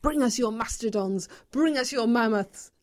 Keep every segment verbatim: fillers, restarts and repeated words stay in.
Bring us your mastodons. Bring us your mammoths.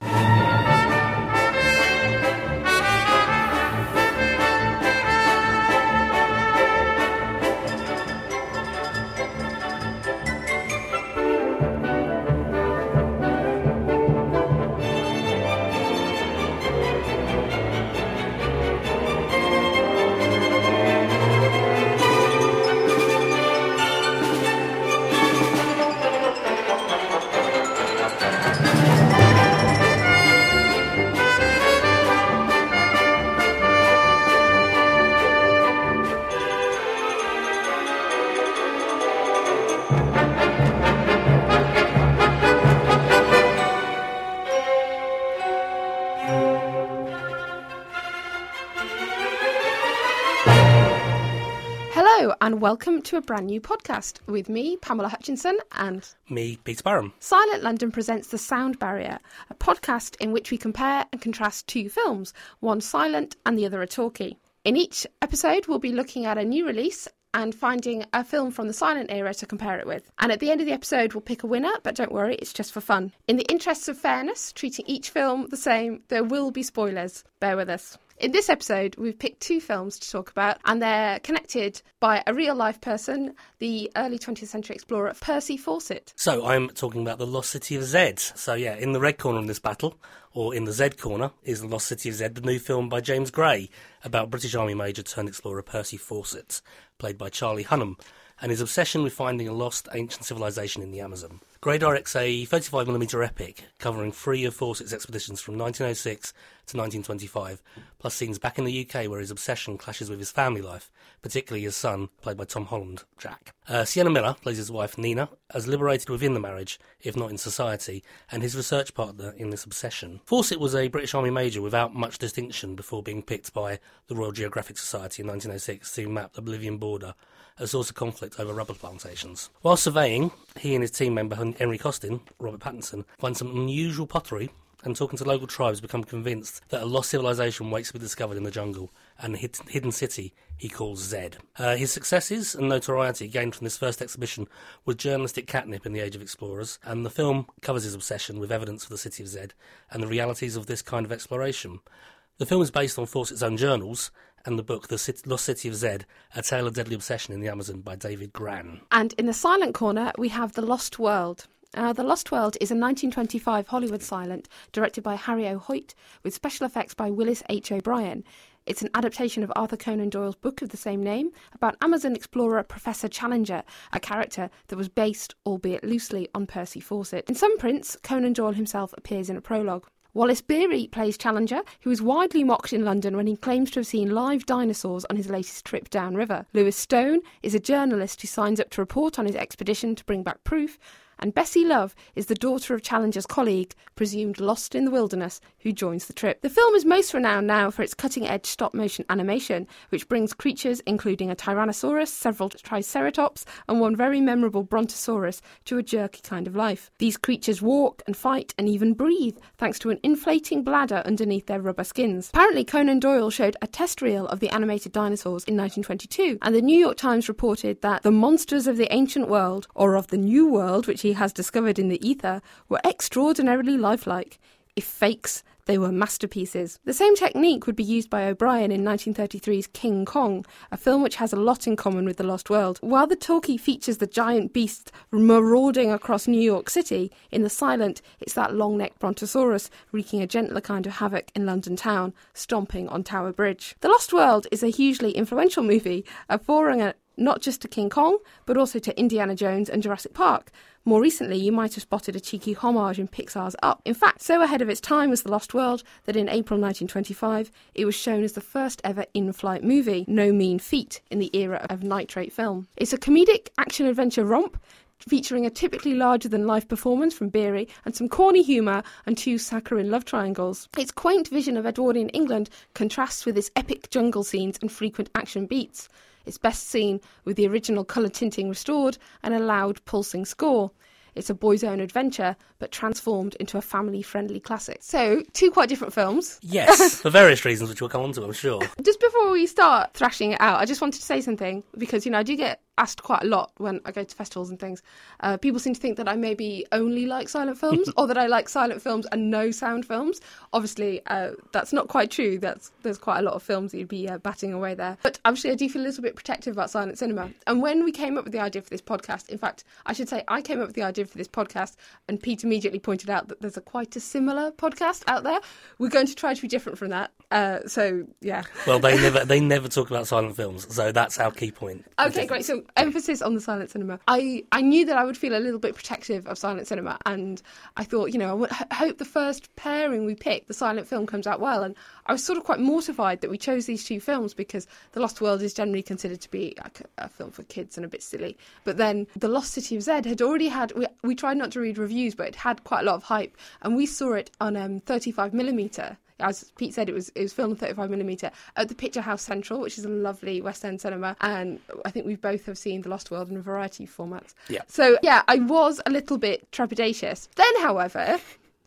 Hello and welcome to a brand new podcast with me, Pamela Hutchinson, and me, Peter Barham. Silent London presents The Sound Barrier, a podcast in which we compare and contrast two films, one silent and the other a talkie. In each episode, we'll be looking at a new release and finding a film from the silent era to compare it with. And at the end of the episode, we'll pick a winner, but don't worry, it's just for fun. In the interests of fairness, treating each film the same, there will be spoilers. Bear with us. In this episode, we've picked two films to talk about, and they're connected by a real-life person, the early twentieth century explorer Percy Fawcett. So I'm talking about The Lost City of Zed. So yeah, in the red corner of this battle, or in the Z corner, is The Lost City of Zed, the new film by James Gray about British Army Major turned explorer Percy Fawcett, played by Charlie Hunnam, and his obsession with finding a lost ancient civilization in the Amazon. Gray directs a thirty-five millimeter epic covering three of Fawcett's expeditions from nineteen oh six to nineteen twenty-five, plus scenes back in the U K where his obsession clashes with his family life, particularly his son, played by Tom Holland, Jack. Uh, Sienna Miller plays his wife, Nina, as liberated within the marriage, if not in society, and his research partner in this obsession. Fawcett was a British Army Major without much distinction before being picked by the Royal Geographic Society in nineteen oh six to map the Bolivian border, a source of conflict over rubber plantations. While surveying, he and his team member Henry Costin, Robert Pattinson, find some unusual pottery, and talking to local tribes become convinced that a lost civilization waits to be discovered in the jungle, and a hidden city he calls Zed. Uh, his successes and notoriety gained from this first exhibition was journalistic catnip in the Age of Explorers, and the film covers his obsession with evidence for the city of Zed and the realities of this kind of exploration. The film is based on Fawcett's own journals and the book The City, Lost City of Zed, A Tale of Deadly Obsession in the Amazon by David Grann. And in the silent corner, we have The Lost World. Uh, the Lost World is a nineteen twenty-five Hollywood silent directed by Harry O. Hoyt with special effects by Willis H. O'Brien. It's an adaptation of Arthur Conan Doyle's book of the same name about Amazon explorer Professor Challenger, a character that was based, albeit loosely, on Percy Fawcett. In some prints, Conan Doyle himself appears in a prologue. Wallace Beery plays Challenger, who is widely mocked in London when he claims to have seen live dinosaurs on his latest trip downriver. Lewis Stone is a journalist who signs up to report on his expedition to bring back proof, and Bessie Love is the daughter of Challenger's colleague, presumed lost in the wilderness, who joins the trip. The film is most renowned now for its cutting-edge stop-motion animation, which brings creatures including a Tyrannosaurus, several Triceratops, and one very memorable Brontosaurus to a jerky kind of life. These creatures walk and fight and even breathe, thanks to an inflating bladder underneath their rubber skins. Apparently, Conan Doyle showed a test reel of the animated dinosaurs in nineteen twenty-two, and the New York Times reported that the monsters of the ancient world, or of the new world, which he has discovered in the ether, were extraordinarily lifelike. If fakes, they were masterpieces. The same technique would be used by O'Brien in nineteen thirty-three's King Kong, a film which has a lot in common with The Lost World. While the talkie features the giant beast marauding across New York City, in the silent, it's that long-necked Brontosaurus wreaking a gentler kind of havoc in London town, stomping on Tower Bridge. The Lost World is a hugely influential movie, a forerunner not just to King Kong, but also to Indiana Jones and Jurassic Park. More recently, you might have spotted a cheeky homage in Pixar's Up. In fact, so ahead of its time was The Lost World that in April nineteen twenty-five, it was shown as the first ever in-flight movie. No mean feat in the era of nitrate film. It's a comedic action-adventure romp featuring a typically larger-than-life performance from Beery and some corny humour and two saccharine love triangles. Its quaint vision of Edwardian England contrasts with its epic jungle scenes and frequent action beats. It's best seen with the original colour tinting restored and a loud, pulsing score. It's a boy's own adventure, but transformed into a family-friendly classic. So, two quite different films. Yes, for various reasons, which we'll come on to, I'm sure. Just before we start thrashing it out, I just wanted to say something, because, you know, I do get asked quite a lot when I go to festivals and things. Uh, people seem to think that I maybe only like silent films or that I like silent films and no sound films. Obviously, uh, that's not quite true. That's There's quite a lot of films that you'd be uh, batting away there. But obviously, I do feel a little bit protective about silent cinema. And when we came up with the idea for this podcast, in fact, I should say I came up with the idea for this podcast and Pete immediately pointed out that there's a quite a similar podcast out there. We're going to try to be different from that. Uh, so, yeah. Well, they never they never talk about silent films, so that's our key point. Okay, great. So emphasis on the silent cinema. I, I knew that I would feel a little bit protective of silent cinema, and I thought, you know, I would h- hope the first pairing we pick, the silent film, comes out well. And I was sort of quite mortified that we chose these two films because The Lost World is generally considered to be like a, a film for kids and a bit silly. But then The Lost City of Zed had already had, we, we tried not to read reviews, but it had quite a lot of hype, and we saw it on um, thirty-five millimeter. As Pete said, it was it was filmed thirty-five millimeter at the Picture House Central, which is a lovely West End cinema, and I think we both have seen The Lost World in a variety of formats. Yeah. So, yeah, I was a little bit trepidatious. Then, however,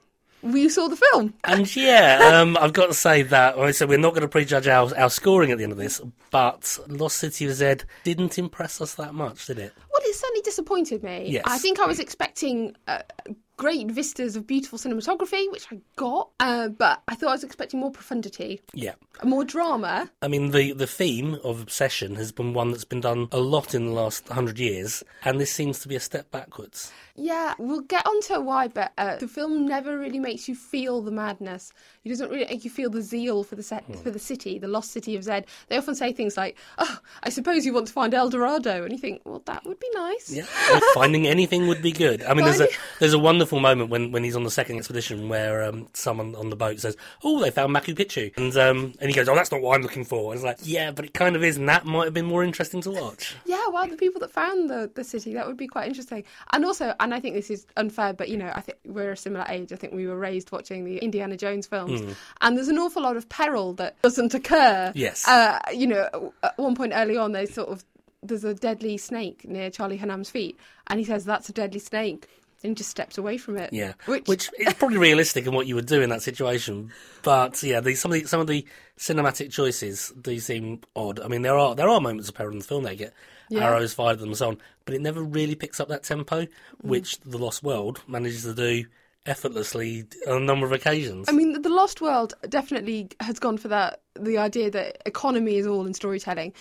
we saw the film. And yeah, um, I've got to say that, well, so we're not going to prejudge our, our scoring at the end of this, but Lost City of Zed didn't impress us that much, did it? Well, it certainly disappointed me. Yes. I think I was expecting uh, great vistas of beautiful cinematography, which I got, uh, but I thought I was expecting more profundity. Yeah. More drama. I mean, the, the theme of obsession has been one that's been done a lot in the last hundred years, and this seems to be a step backwards. Yeah, we'll get onto why, but uh, the film never really makes you feel the madness. It doesn't really make you feel the zeal for the set, mm. for the city, the lost city of Zed. They often say things like, oh, I suppose you want to find El Dorado, and you think, well, that would be nice. Yeah, well, finding anything would be good. I mean, there's a there's a wonderful moment when, when he's on the second expedition where um, someone on the boat says, oh, they found Machu Picchu, and um, and he goes, oh, that's not what I'm looking for. And it's like, yeah, but it kind of is, and that might have been more interesting to watch. Yeah, well, the people that found the, the city, that would be quite interesting. And also, and I think this is unfair, but, you know, I think we're a similar age. I think we were raised watching the Indiana Jones films, mm. and there's an awful lot of peril that doesn't occur. Yes. Uh, you know, at one point early on, they sort of, there's a deadly snake near Charlie Hunnam's feet, and he says, that's a deadly snake. And just steps away from it. Yeah, which, which is probably realistic in what you would do in that situation. But yeah, the, some of the some of the cinematic choices do seem odd. I mean, there are there are moments of peril in the film. They get yeah. arrows fired at them and so on, but it never really picks up that tempo, which mm. The Lost World manages to do effortlessly on a number of occasions. I mean, The Lost World definitely has gone for that. The idea that economy is all in storytelling.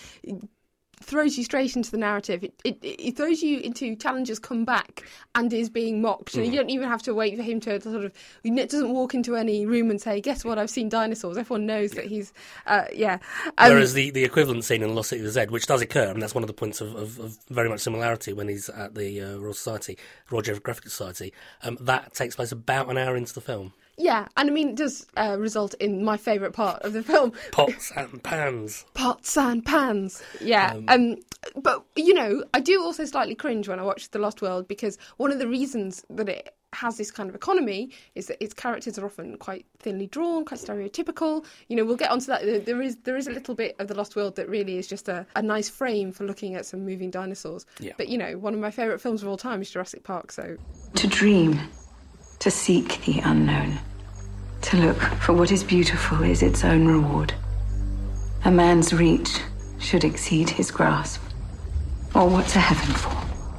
Throws you straight into the narrative. It, it it throws you into Challenger's comeback and is being mocked. Mm. And you don't even have to wait for him to sort of. It doesn't walk into any room and say, "Guess what? I've seen dinosaurs." Everyone knows that he's. Uh, yeah. Um, Whereas the, the equivalent scene in Lost City of Zed, which does occur, and that's one of the points of, of, of very much similarity when he's at the uh, Royal Society, Royal Geographic Society, um, that takes place about an hour into the film. Yeah, and I mean, it does uh, result in my favourite part of the film. Pots and pans. Pots and pans, yeah. Um, um, but, you know, I do also slightly cringe when I watch The Lost World because one of the reasons that it has this kind of economy is that its characters are often quite thinly drawn, quite stereotypical. You know, we'll get onto that. There is there is a little bit of The Lost World that really is just a, a nice frame for looking at some moving dinosaurs. Yeah. But, you know, one of my favourite films of all time is Jurassic Park, so... To dream, to seek the unknown, to look for what is beautiful is its own reward. A man's reach should exceed his grasp. Or what's a heaven for?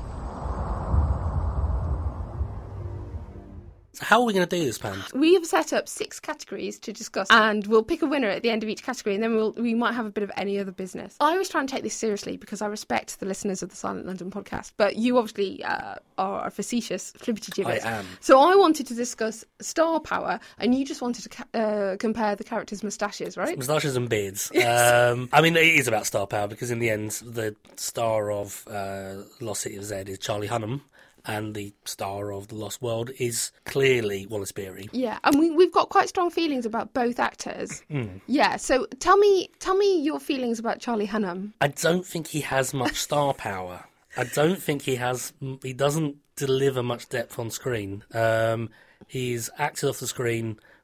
So how are we going to do this, Pam? We have set up six categories to discuss, and we'll pick a winner at the end of each category, and then we'll, we might have a bit of any other business. I always try and take this seriously because I respect the listeners of the Silent London podcast, but you obviously uh, are a facetious flippity gibbet. I am. So I wanted to discuss star power, and you just wanted to ca- uh, compare the characters' moustaches, right? Moustaches and beards. Yes. Um, I mean, it is about star power because in the end, the star of uh, Lost City of Zed is Charlie Hunnam. And the star of The Lost World is clearly Wallace Beery. Yeah, and we, we've got quite strong feelings about both actors. Mm. Yeah, so tell me tell me your feelings about Charlie Hunnam. I don't think he has much star power. I don't think he has... He doesn't deliver much depth on screen. Um, he's acted off the screen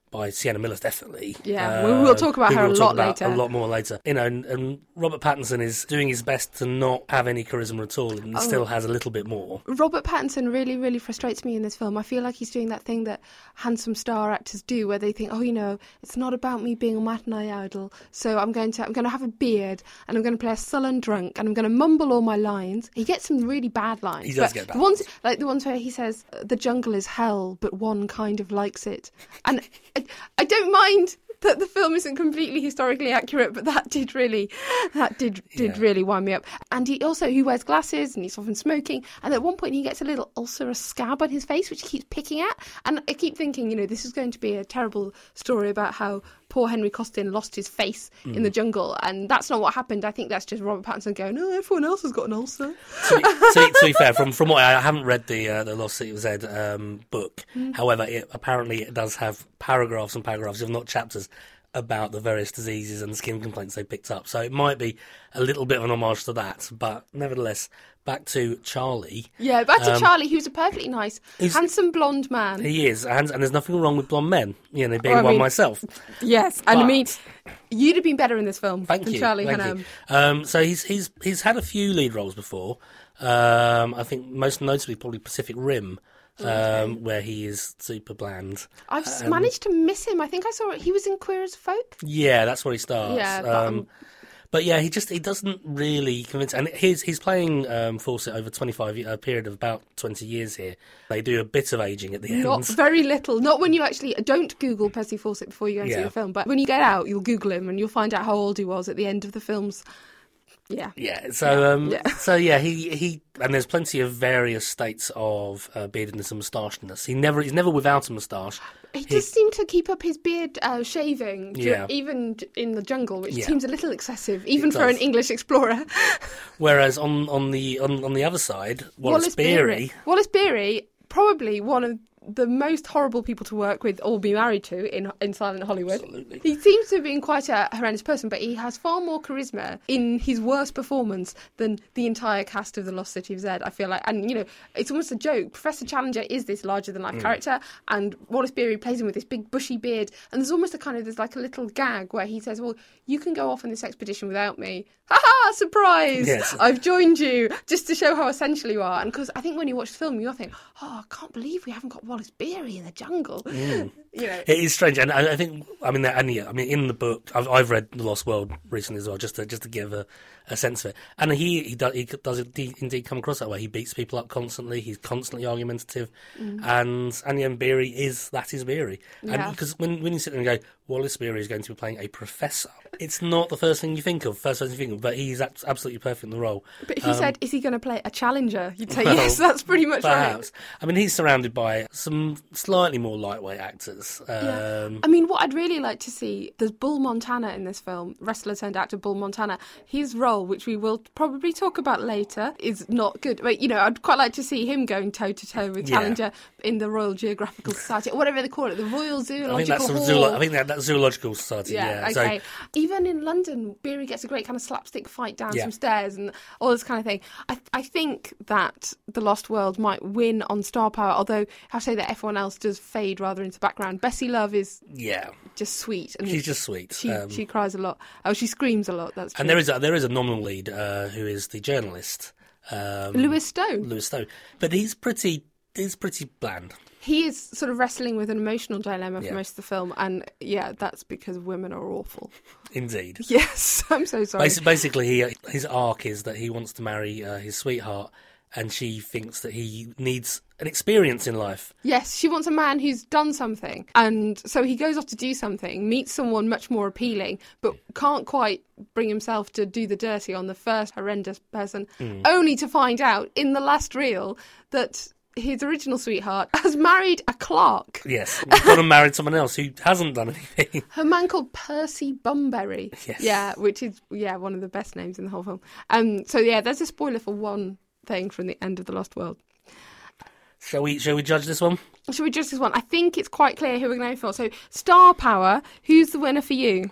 by Sienna Miller, definitely. Yeah, uh, we'll talk about her a lot later. A lot more later. You know, and, and Robert Pattinson is doing his best to not have any charisma at all, and oh. still has a little bit more. Robert Pattinson really, really frustrates me in this film. I feel like he's doing that thing that handsome star actors do, where they think, oh, you know, it's not about me being a matinee idol, so I'm going to I'm going to have a beard, and I'm going to play a sullen drunk, and I'm going to mumble all my lines. He gets some really bad lines. He does get bad the ones, like the ones where he says, the jungle is hell, but one kind of likes it. And I, I don't mind that the film isn't completely historically accurate, but that did really, that did did yeah. really wind me up. And he also, he wears glasses and he's often smoking. And at one point he gets a little ulcer, a scab on his face, which he keeps picking at. And I keep thinking, you know, this is going to be a terrible story about how poor Henry Costin lost his face mm. in the jungle. And that's not what happened. I think that's just Robert Pattinson going, oh, everyone else has got an ulcer. To be, to, to be fair, from from what I, I haven't read the uh, the Lost City of Zed um, book. Mm. However, it, apparently it does have paragraphs and paragraphs, if not chapters, about the various diseases and skin complaints they picked up. So it might be a little bit of an homage to that. But nevertheless, back to Charlie. Yeah, back to um, Charlie, who's a perfectly nice, handsome blonde man. He is, and, and there's nothing wrong with blonde men, you know, being well, one mean, myself. Yes, and but, I mean, you'd have been better in this film thank than you, Charlie thank Hunnam. You. Um, so he's he's he's had a few lead roles before. Um, I think most notably probably Pacific Rim. Okay. Um, where he is super bland. I've um, managed to miss him. I think I saw it. He was in Queer as Folk. Yeah, that's where he starts. Yeah, but, um, but yeah, he just he doesn't really convince. And he's he's playing um, Fawcett over twenty-five a period of about twenty years here. They do a bit of aging at the end. Not very little. Not when you actually don't Google Percy Fawcett before you go and yeah. see the film. But when you get out, you'll Google him and you'll find out how old he was at the end of the film's. Yeah. Yeah. So, yeah. um, yeah. so yeah, he, he, and there's plenty of various states of uh, beardedness and moustachedness. He never, he's never without a moustache. He, he just seemed to keep up his beard uh, shaving, yeah. even in the jungle, which yeah. seems a little excessive, even for an English explorer. Whereas on, on the on, on the other side, Wallace, Wallace Beery, Beery, Wallace Beery, probably one of the most horrible people to work with or be married to in in silent Hollywood. Absolutely. He seems to have been quite a horrendous person, but he has far more charisma in his worst performance than the entire cast of The Lost City of Zed, I feel like. And, you know, it's almost a joke. Professor Challenger is this larger-than-life mm. character, and Wallace Beery plays him with this big bushy beard, and there's almost a kind of, there's like a little gag where he says, well, you can go off on this expedition without me. Ha-ha, surprise! Yes. I've joined you, just to show how essential you are. And because I think when you watch the film, you'll think, oh, I can't believe we haven't got Wallace Beery in the jungle. Mm. You know. It is strange, and I, I think, I mean, and yeah, I mean, in the book, I've, I've read The Lost World recently as well, just to just to give a, a sense of it. And he he does he does indeed come across that way. He beats people up constantly. He's constantly argumentative, mm. and and yeah, Beery is that is Beery. Yeah. And because when when you sit there and go, Wallace Beery is going to be playing a professor, it's not the first thing you think of, first person you think of, but he's absolutely perfect in the role. But if you um, said, is he going to play a challenger? You'd say, well, yes, that's pretty much perhaps. right. I mean, he's surrounded by some slightly more lightweight actors. Um, yeah. I mean, what I'd really like to see, there's Bull Montana in this film, wrestler turned actor Bull Montana. His role, which we will probably talk about later, is not good. But, you know, I'd quite like to see him going toe-to-toe with yeah. Challenger in the Royal Geographical Society, or whatever they call it, the Royal Zoological I think that's Hall. Zoolo- I think that, that's Zoological Society, yeah. yeah okay. So, even in London, Beery gets a great kind of slapstick fight down yeah. some stairs and all this kind of thing. I, I think that The Lost World might win on star power, although I have to say that everyone else does fade rather into the background. Bessie Love is yeah. just sweet. And she's just sweet. She, um, she cries a lot. Oh, she screams a lot, that's true. And there is a, there is a nominal lead uh, who is the journalist. Um, Lewis Stone. Lewis Stone. But he's pretty, he's pretty bland. He is sort of wrestling with an emotional dilemma for yeah. most of the film, and yeah, that's because women are awful. Indeed. Yes, I'm so sorry. Bas- basically, he, his arc is that he wants to marry uh, his sweetheart, and she thinks that he needs an experience in life. Yes, she wants a man who's done something, and so he goes off to do something, meets someone much more appealing, but can't quite bring himself to do the dirty on the first horrendous person, mm. only to find out in the last reel that his original sweetheart has married a clerk. Yes, he's gone and married someone else who hasn't done anything. A man called Percy Bunbury. Yes. Yeah, which is, yeah, one of the best names in the whole film. Um, so, yeah, there's a spoiler for one thing from the end of The Lost World. Shall we, shall we judge this one? Shall we judge this one? I think it's quite clear who we're going for. So, star power, who's the winner for you?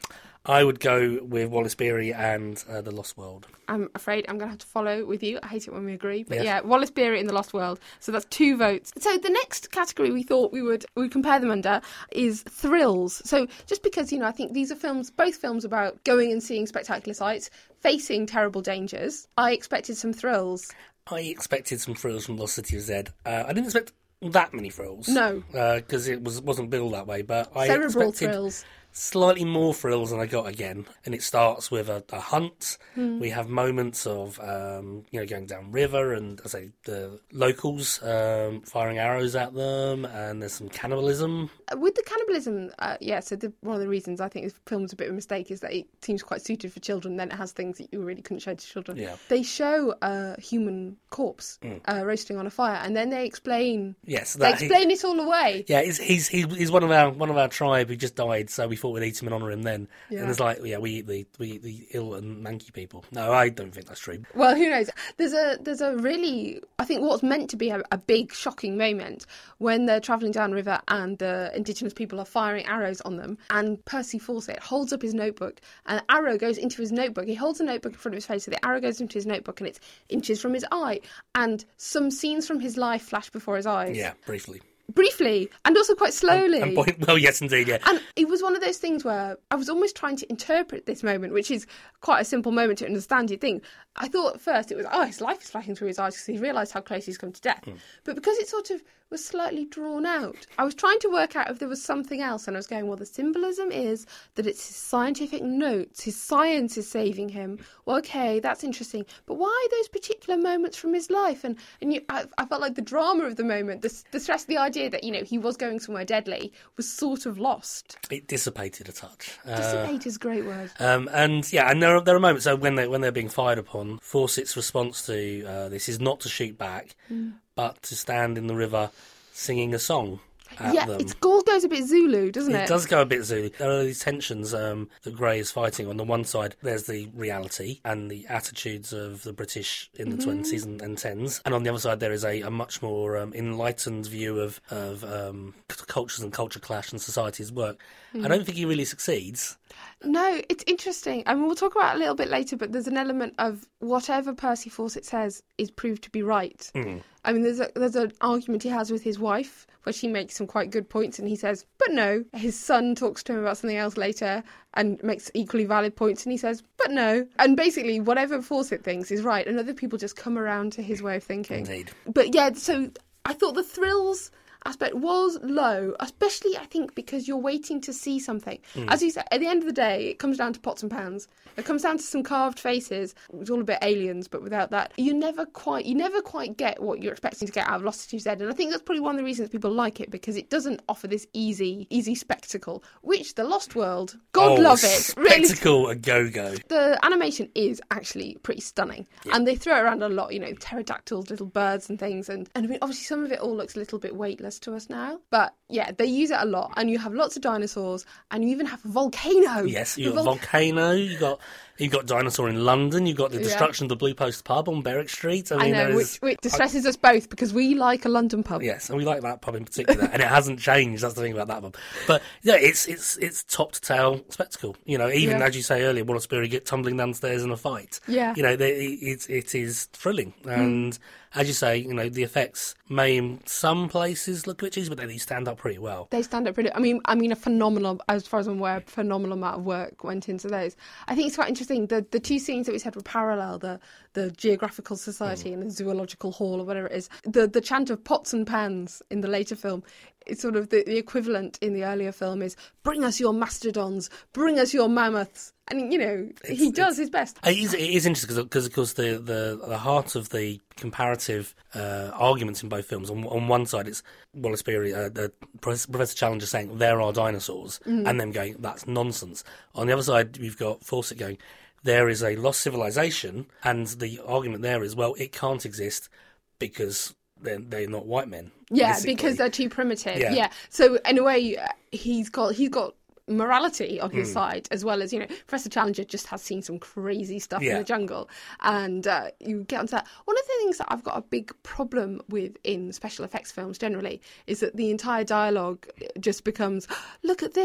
I would go with Wallace Beery and uh, The Lost World. I'm afraid I'm going to have to follow with you. I hate it when we agree. But Yes. yeah, Wallace Beery in The Lost World. So that's two votes. So the next category we thought we would we would compare them under is thrills. So just because, you know, I think these are films, both films about going and seeing spectacular sights, facing terrible dangers. I expected some thrills. I expected some thrills from Lost City of Z. Uh, I didn't expect that many thrills. No. Because uh, it was, wasn't billed that way, but I Cerebral expected thrills. slightly more thrills than I got again. And it starts with a, a hunt. Mm. We have moments of, um, you know, going down river and, I say, the locals um, firing arrows at them, and there's some cannibalism. With the cannibalism, uh, yeah, so the, one of the reasons I think this film's a bit of a mistake is that it seems quite suited for children, then it has things that you really couldn't show to children. Yeah. They show a human corpse Mm. uh, roasting on a fire, and then they explain Yes, they that, he- explain it all away. Yeah, he's, he's he's he's one of our one of our tribe who just died, so we thought we'd eat him and honour him then. Yeah. And it's like, yeah, we eat the we eat the ill and manky people. No, I don't think that's true. Well, who knows? There's a there's a really, I think what's meant to be a, a big shocking moment when they're travelling down river and the indigenous people are firing arrows on them, and Percy Fawcett holds up his notebook and an arrow goes into his notebook. He holds a notebook in front of his face, so the arrow goes into his notebook and it's inches from his eye, and some scenes from his life flash before his eyes. Yeah, briefly. Briefly, and also quite slowly. And point, well, yes, indeed, yeah. And it was one of those things where I was almost trying to interpret this moment, which is quite a simple moment to understand, you'd think. I thought at first it was, oh, his life is flashing through his eyes because he realised how close he's come to death. Mm. But because it sort of was slightly drawn out, I was trying to work out if there was something else, and I was going, well, the symbolism is that it's his scientific notes, his science is saving him. Well, okay, that's interesting. But why those particular moments from his life? And and you, I, I felt like the drama of the moment, the, the stress, the idea that, you know, he was going somewhere deadly was sort of lost. It dissipated a touch. Dissipate uh, is a great word. Um, and yeah, and there are, there are moments, so when, they, when they're being fired upon, Fawcett's response to uh, this is not to shoot back, mm. but to stand in the river singing a song at yeah, them. It all goes a bit Zulu, doesn't it? It does go a bit Zulu. There are these tensions um, that Grey is fighting. On the one side, there's the reality and the attitudes of the British in the twenties mm-hmm. and, and tens. And on the other side, there is a, a much more um, enlightened view of, of um, cultures and culture clash and society's work. Mm. I don't think he really succeeds. No, it's interesting. I mean, we'll talk about it a little bit later, but there's an element of whatever Percy Fawcett says is proved to be right. Mm. I mean, there's a, there's an argument he has with his wife where she makes some quite good points and he says, but no. His son talks to him about something else later and makes equally valid points and he says, but no. And basically, whatever Fawcett thinks is right and other people just come around to his way of thinking. Indeed. But yeah, so I thought the thrills aspect was low, especially I think because you're waiting to see something. Mm. As you said, at the end of the day, it comes down to pots and pans. It comes down to some carved faces. It's all a bit Aliens, but without that, you never quite, you never quite get what you're expecting to get out of Lost City of Z. And I think that's probably one of the reasons people like it, because it doesn't offer this easy, easy spectacle, which The Lost World, God oh, love it, spectacle really. a go-go. The animation is actually pretty stunning, yeah. And they throw it around a lot. You know, pterodactyls, little birds and things, and and I mean, obviously some of it all looks a little bit weightless to us now, but yeah, they use it a lot, and you have lots of dinosaurs, and you even have a volcano. Yes, you got vol- volcano. You got you got dinosaur in London. You got the destruction yeah. of the Blue Post pub on Berwick Street. I, mean, I know, there which, is, which distresses I, us both because we like a London pub. Yes, and we like that pub in particular, and it hasn't changed. That's the thing about that pub. But yeah, it's it's it's top to tail spectacle. You know, even yeah. as you say earlier, Wallace Beery get tumbling downstairs in a fight. Yeah, you know, they, it it is thrilling and. Mm. As you say, you know, the effects may in some places look glitchy, but they stand up pretty well. They stand up pretty. I mean, I mean, a phenomenal, as far as I'm aware, phenomenal amount of work went into those. I think it's quite interesting. The the two scenes that we said were parallel: the the Geographical Society mm. and the Zoological Hall, or whatever it is. The the chant of pots and pans in the later film. It's sort of the, the equivalent in the earlier film is "Bring us your mastodons, bring us your mammoths." And, you know, it's, he does his best. It is, it is interesting because, of course, the, the, the heart of the comparative uh, arguments in both films, on, on one side it's Wallace Beery, uh, the Professor Challenger saying, there are dinosaurs, mm. and them going, that's nonsense. On the other side, you've got Fawcett going, there is a lost civilization, and the argument there is, well, it can't exist because they're, they're not white men. Yeah, basically. Because they're too primitive. Yeah. yeah. So, in a way, he's got he's got... morality on his mm. side, as well as, you know, Professor Challenger just has seen some crazy stuff yeah. in the jungle, and uh, you get onto that. One of the things that I've got a big problem with in special effects films generally is that the entire dialogue just becomes, look at this,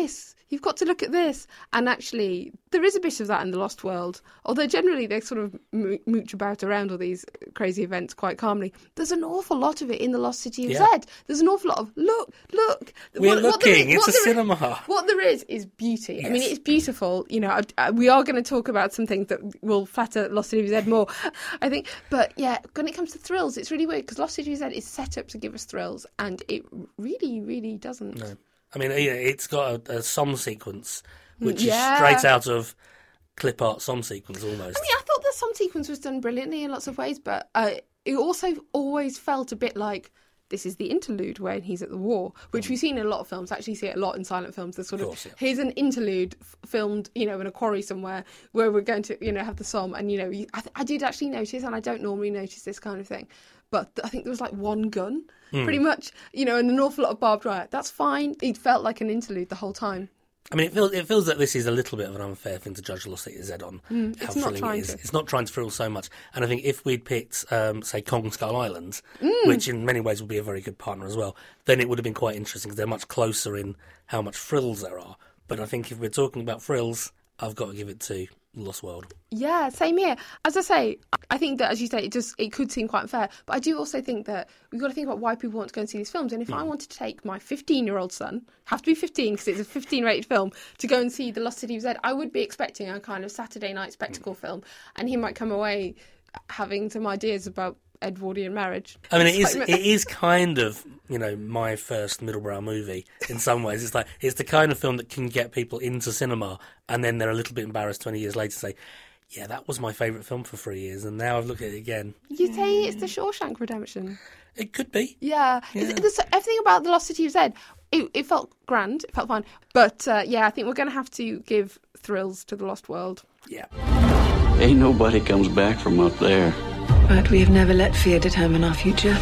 you've got to look at this. And actually, there is a bit of that in The Lost World, although generally they sort of mo- mooch about around all these crazy events quite calmly. There's an awful lot of it in The Lost City of Yeah. Zed. There's an awful lot of, look, look. We're What- what there looking, is- it's what a there is- cinema. What there is is beauty. I mean, Yes. it's beautiful. You know, I, I, we are going to talk about some things that will flatter Lost City of Zed more, I think. But yeah, when it comes to thrills, it's really weird because Lost City of Zed is set up to give us thrills, and it really, really doesn't. No. I mean, yeah, it's got a, a song sequence, which Yeah. is straight out of clip art song sequence almost. I mean, I thought the song sequence was done brilliantly in lots of ways, but uh, it also always felt a bit like this is the interlude when he's at the war, which we've seen in a lot of films. Actually, see it a lot in silent films. The sort of, Of course, yeah. here's an interlude f- filmed, you know, in a quarry somewhere where we're going to, you know, have the psalm. And you know, you, I, th- I did actually notice, and I don't normally notice this kind of thing, but I think there was like one gun, Hmm. pretty much, you know, and an awful lot of barbed wire. That's fine. It felt like an interlude the whole time. I mean, it feels it feels that this is a little bit of an unfair thing to judge Lost City of Zed on. Mm, how it's not thrilling trying it is. to. It's not trying to thrill so much. And I think if we'd picked, um, say, Kong Skull Island, Mm. which in many ways would be a very good partner as well, then it would have been quite interesting because they're much closer in how much frills there are. But I think if we're talking about frills, I've got to give it to Lost World. Yeah, same here. As I say, I think that, as you say, it just it could seem quite unfair. But I do also think that we've got to think about why people want to go and see these films. And if I wanted to take my fifteen-year-old son, have to be fifteen because it's a fifteen-rated film, to go and see The Lost City of Zed, I would be expecting a kind of Saturday night spectacle film, and he might come away having some ideas about Edwardian marriage. I mean, it is It's like- it is kind of, you know, my first middlebrow movie in some ways. It's like it's the kind of film that can get people into cinema, and then they're a little bit embarrassed twenty years later to say, "Yeah, that was my favourite film for three years, and now I've looked at it again." You say it's the Shawshank Redemption. It could be. Yeah, Yeah. It's, there's everything about The Lost City of Zed. It, it felt grand. It felt fine. But uh, yeah, I think we're going to have to give thrills to The Lost World. Yeah. Ain't nobody comes back from up there. But we have never let fear determine our future.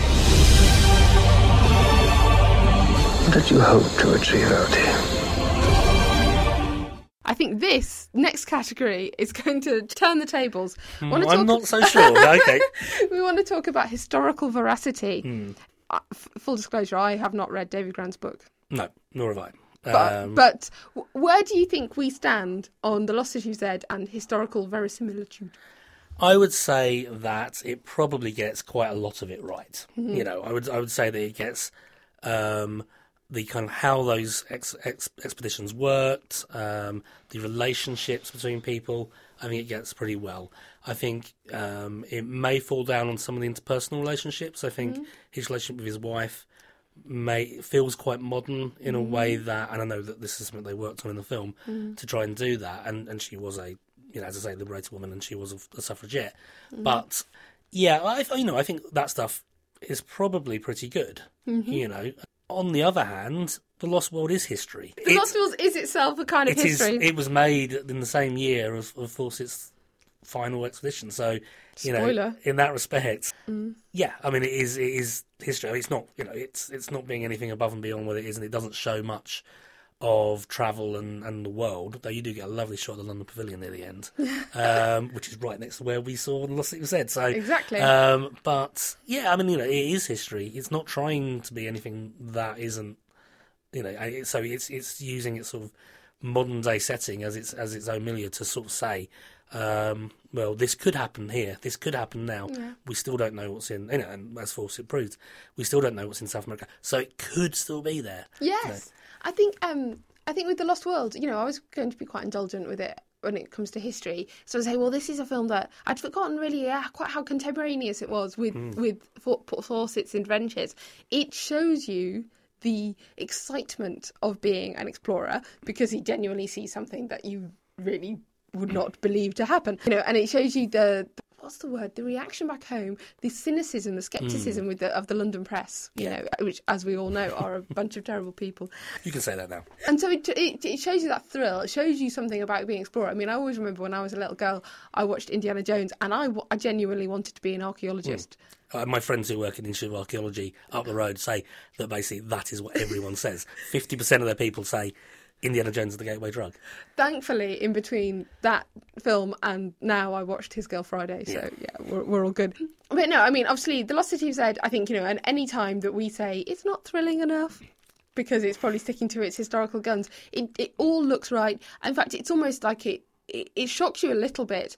What did you hope to achieve out here? I think this next category is going to turn the tables. Wanna I'm talk- not so sure. but okay. We want to talk about historical veracity. Hmm. Uh, f- full disclosure, I have not read David Grant's book. No, nor have I. But, Um, but w- where do you think we stand on The Lost City of Zed and historical verisimilitude? I would say that it probably gets quite a lot of it right. Mm-hmm. You know, I would I would say that it gets um, the kind of how those ex, ex, expeditions worked, um, the relationships between people. I think it gets pretty well. I think um, it may fall down on some of the interpersonal relationships. I think his relationship with his wife may feels quite modern in a way that, and I know that this is something they worked on in the film to try and do that. And, and she was a, you know, as I say, liberated woman, and she was a, a suffragette. But yeah, I, you know, I think that stuff is probably pretty good. You know, on the other hand, The Lost World is history. The Lost World is itself a kind of It is. history. It was made in the same year of, of Fawcett's final expedition. So, you know, Spoiler. in that respect, yeah. I mean, it is. It is history. I mean, it's not. You know, it's it's not being anything above and beyond what it is, and it doesn't show much of travel and, and the world. Though you do get a lovely shot of the London Pavilion near the end, um, which is right next to where we saw The Lost City of Zed. So Exactly. Um, but yeah, I mean, you know, it is history. It's not trying to be anything that isn't. You know, and it- so it's it's using its sort of modern day setting as its as its own milieu to sort of say, um, well, this could happen here, this could happen now. We still don't know what's in, you know, and as Fawcett proved, we still don't know what's in South America, so it could still be there. Yes, I think um, I think with The Lost World, you know, I was going to be quite indulgent with it when it comes to history. So I say, well, this is a film that I'd forgotten really yeah, quite how contemporaneous it was with with Fa- Fawcett's adventures. It shows you the excitement of being an explorer because he genuinely sees something that you really would not believe to happen. You know, and it shows you the, the what's the word? The reaction back home, the cynicism, the scepticism with the, of the London press. You know, which, as we all know, are a bunch of terrible people. You can say that now. And so it, it it shows you that thrill. It shows you something about being an explorer. I mean, I always remember when I was a little girl, I watched Indiana Jones, and I, I genuinely wanted to be an archaeologist. Uh, my friends who work in the Institute of Archaeology up the road say that basically that is what everyone says. fifty percent of their people say Indiana Jones is the gateway drug. Thankfully, in between that film and now, I watched His Girl Friday, so yeah, we're, we're all good. But no, I mean, obviously, The Lost City of Zed, I think, you know, and any time that we say it's not thrilling enough, because it's probably sticking to its historical guns. It it all looks right. In fact, it's almost like it it, it shocks you a little bit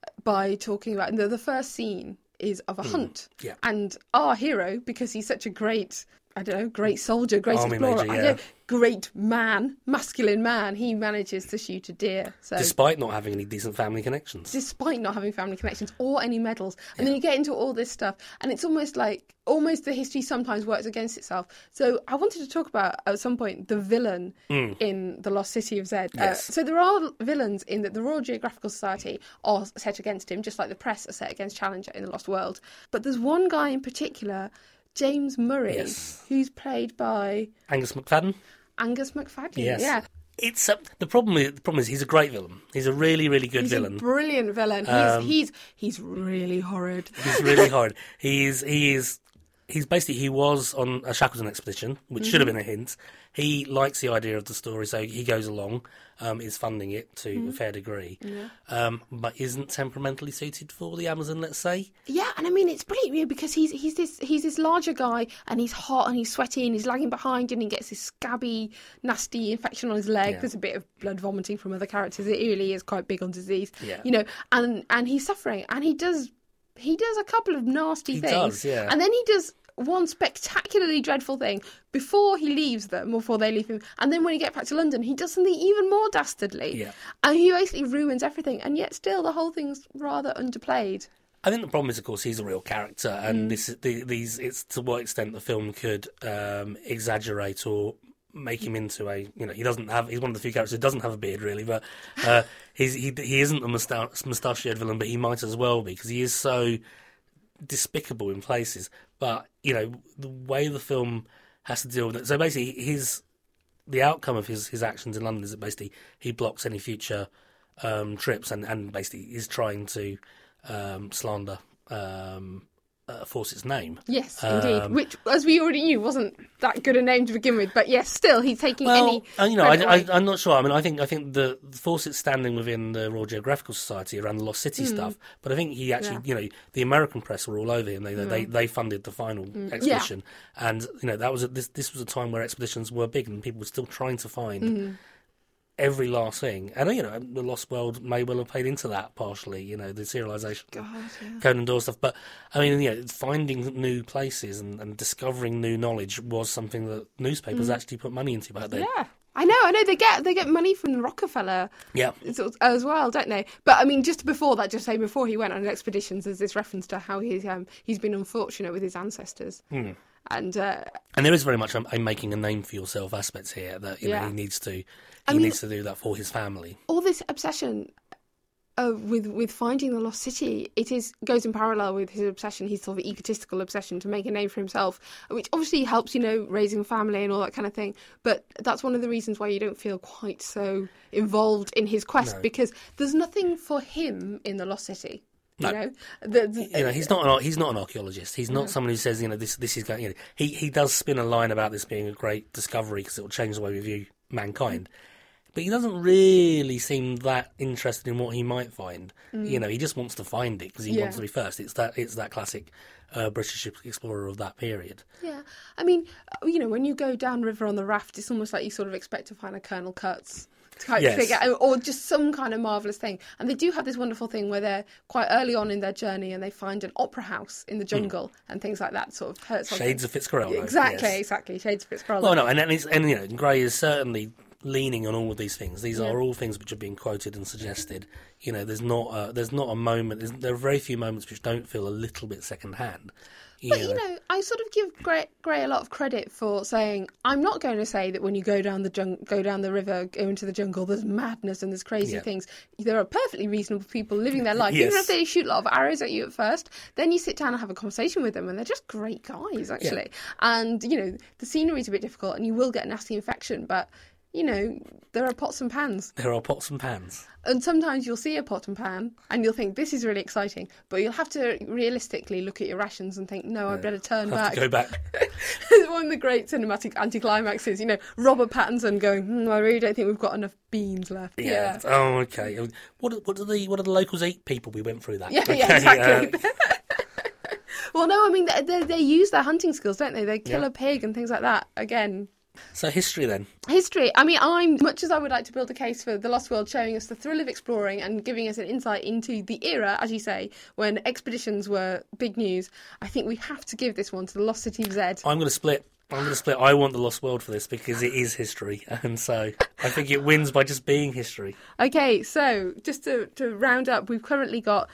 by talking about the, the first scene is of a mm, hunt, yeah. and our hero, because he's such a great, I don't know, great soldier, great Army explorer, major, I yeah. don't know, great man, masculine man, he manages to shoot a deer. So despite not having any decent family connections. Despite not having family connections or any medals. And yeah. then you get into all this stuff, and it's almost like, almost the history sometimes works against itself. So I wanted to talk about, at some point, the villain mm. in The Lost City of Zed. Yes. Uh, so there are villains in that the Royal Geographical Society are set against him, just like the press are set against Challenger in The Lost World. But there's one guy in particular, James Murray, yes. who's played by Angus McFadden. Angus McFadden, yes. yeah. It's uh, the problem. Is, the problem is he's a great villain. He's a really, really good he's villain. He's a brilliant villain. He's, um, he's he's really horrid. He's really horrid. He's he is he's basically he was on a Shackleton expedition, which mm-hmm. should have been a hint. He likes the idea of the story, so he goes along. Um, is funding it to mm-hmm. a fair degree, yeah. um, but isn't temperamentally suited for the Amazon, let's say. Yeah, and I mean it's brilliant because he's he's this he's this larger guy, and he's hot and he's sweaty and he's lagging behind, and he gets this scabby, nasty infection on his leg. Yeah. There's a bit of blood vomiting from other characters. It really is quite big on disease. Yeah. You know, and and he's suffering, and he does he does a couple of nasty he things. Does, yeah. And then he does one spectacularly dreadful thing before he leaves them, or before they leave him, and then when he gets back to London, he does something even more dastardly. Yeah. And he basically ruins everything, and yet still the whole thing's rather underplayed. I think the problem is, of course, he's a real character, and Mm. this the, these it's to what extent the film could um, exaggerate or make him into a, you know, he doesn't have, he's one of the few characters who doesn't have a beard really, but uh, he's, he he isn't a moustache, mustachioed villain, but he might as well be, because he is so despicable in places. But, you know, the way the film has to deal with it, so basically his the outcome of his, his actions in London is that basically he blocks any future um, trips, and, and basically is trying to um, slander um, uh, Fawcett's name. Yes, um, indeed. Which, as we already knew, wasn't that good a name to begin with. But yes, still, he's taking well, any. Uh, you know, I, I, I'm not sure. I mean, I think I think the, the Fawcett's standing within the Royal Geographical Society around the Lost City mm. stuff, but I think he actually, yeah. you know, the American press were all over him. They mm. they, they funded the final mm. expedition, yeah. and you know that was a, this this was a time where expeditions were big, and people were still trying to find. Mm. Every last thing, and you know, the Lost World may well have played into that partially. You know, the serialization, God, yeah. Conan Doyle stuff. But I mean, you know, finding new places and, and discovering new knowledge was something that newspapers mm. actually put money into back then. Yeah, I know, I know. They get they get money from Rockefeller, yeah, as well, don't they? But I mean, just before that, just say before he went on expeditions, there's this reference to how he's um, he's been unfortunate with his ancestors. Mm. And uh, and there is very much a, a making a name for yourself aspects here that you yeah. know he needs to he I mean, needs to do that for his family. All this obsession uh, with with finding the lost city, it is goes in parallel with his obsession, his sort of egotistical obsession to make a name for himself, which obviously helps, you know, raising family and all that kind of thing. But that's one of the reasons why you don't feel quite so involved in his quest, no. because there's nothing for him in the lost city. No. You know, the, the, you know, he's not an he's not an archaeologist. He's not no. someone who says, you know, this this is going. You know, he he does spin a line about this being a great discovery because it will change the way we view mankind. Mm. But he doesn't really seem that interested in what he might find. Mm. You know, he just wants to find it because he yeah. wants to be first. It's that it's that classic uh, British explorer of that period. Yeah, I mean, you know, when you go downriver on the raft, it's almost like you sort of expect to find a Colonel Kurtz. Kind of yes. figure, or just some kind of marvellous thing. And they do have this wonderful thing where they're quite early on in their journey and they find an opera house in the jungle mm. and things like that. Sort of hurts. Shades of Fitzcarraldo. Exactly, yes. exactly. Shades of Fitzcarraldo. Well, no, and and, it's, and you know, Gray is certainly leaning on all of these things. These yeah. are all things which are being quoted and suggested. You know, there's not a, there's not a moment. There's, there are very few moments which don't feel a little bit second-hand. You but, know. you know, I sort of give Gray, Gray a lot of credit for saying, I'm not going to say that when you go down the jung- go down the river, go into the jungle, there's madness and there's crazy yeah. things. There are perfectly reasonable people living their life. yes. Even if they shoot a lot of arrows at you at first, then you sit down and have a conversation with them and they're just great guys, actually. Yeah. And, you know, the scenery's a bit difficult and you will get a nasty infection, but... You know, there are pots and pans. There are pots and pans. And sometimes you'll see a pot and pan and you'll think, this is really exciting. But you'll have to realistically look at your rations and think, no, yeah. I'd better turn I'll back. Have to go back. One of the great cinematic anticlimaxes, you know, Robert Pattinson going, hmm, I really don't think we've got enough beans left. Yeah. yeah. Oh, okay. What, what, do the, what do the locals eat, people? We went through that. Yeah, okay. yeah exactly. Uh, well, no, I mean, they, they, they use their hunting skills, don't they? They kill yeah. a pig and things like that. Again... So history then. History. I mean, I'm much as I would like to build a case for The Lost World showing us the thrill of exploring and giving us an insight into the era, as you say, when expeditions were big news. I think we have to give this one to The Lost City of Zed. I'm going to split. I'm going to split. I want The Lost World for this because it is history, and so I think it wins by just being history. Okay, so just to, to round up, we've currently got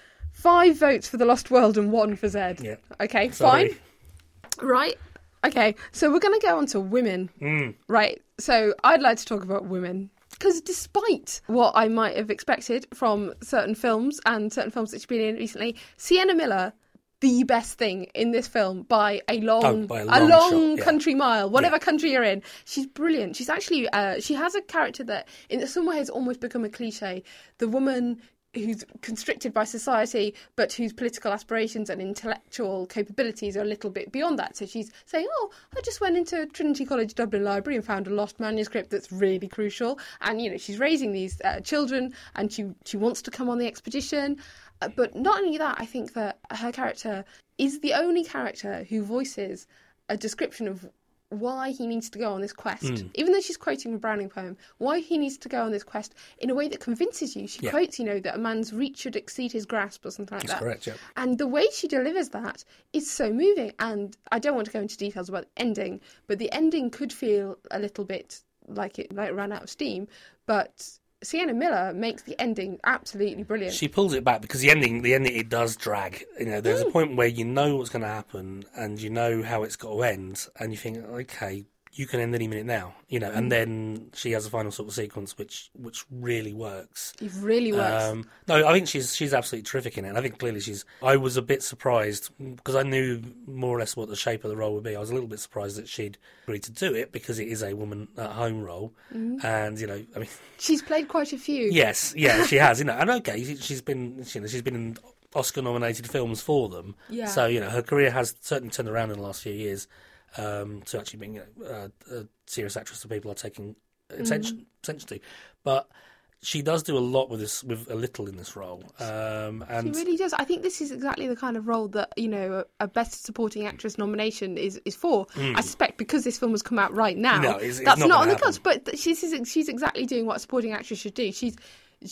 five votes for The Lost World and one for Zed. Yeah. Okay, Sorry. fine. Right. Okay, so we're going to go on to women. Mm. Right, so I'd like to talk about women. Because despite what I might have expected from certain films and certain films that she's been in recently, Sienna Miller, the best thing in this film by a long, oh, by a a long, long shot, yeah. country mile, whatever Yeah. country you're in. She's brilliant. She's actually, uh, she has a character that in some ways almost become a cliche. The woman who's constricted by society, but whose political aspirations and intellectual capabilities are a little bit beyond that. So she's saying, oh, I just went into Trinity College Dublin Library and found a lost manuscript that's really crucial. And, you know, she's raising these uh, children and she, she wants to come on the expedition. Uh, but not only that, I think that her character is the only character who voices a description of why he needs to go on this quest. Mm. Even though she's quoting a Browning poem, why he needs to go on this quest in a way that convinces you. She Yeah. quotes, you know, that a man's reach should exceed his grasp or something like That's that. correct, yeah. And the way she delivers that is so moving. And I don't want to go into details about the ending, but the ending could feel a little bit like it, like it ran out of steam. But Sienna Miller makes the ending absolutely brilliant. She pulls it back because the ending, the ending, it does drag. You know, there's Mm. a point where you know what's going to happen and you know how it's got to end, and you think, okay, you can end any minute now. You know, Mm. and then she has a final sort of sequence which which really works. It really works. Um, no, I think she's she's absolutely terrific in it. And I think clearly she's. I was a bit surprised because I knew more or less what the shape of the role would be. I was a little bit surprised that she'd agreed to do it because it is a woman at home role, Mm. and you know, I mean, She's played quite a few. yes, yeah, she has. You know, and okay, she, she's been you know she's been in Oscar-nominated films for them. Yeah. So you know, her career has certainly turned around in the last few years um, to actually being you know, uh, a serious actress that people are taking attention, attention to. But she does do a lot with this, with a little in this role, um, and She really does. I think this is exactly the kind of role that, you know, a, a Best Supporting Actress nomination is, is for. I suspect because this film has come out right now, No, it's- it's that's not not, gonna on the happen. cards. But th- she's she's exactly doing what a supporting actress should do. She's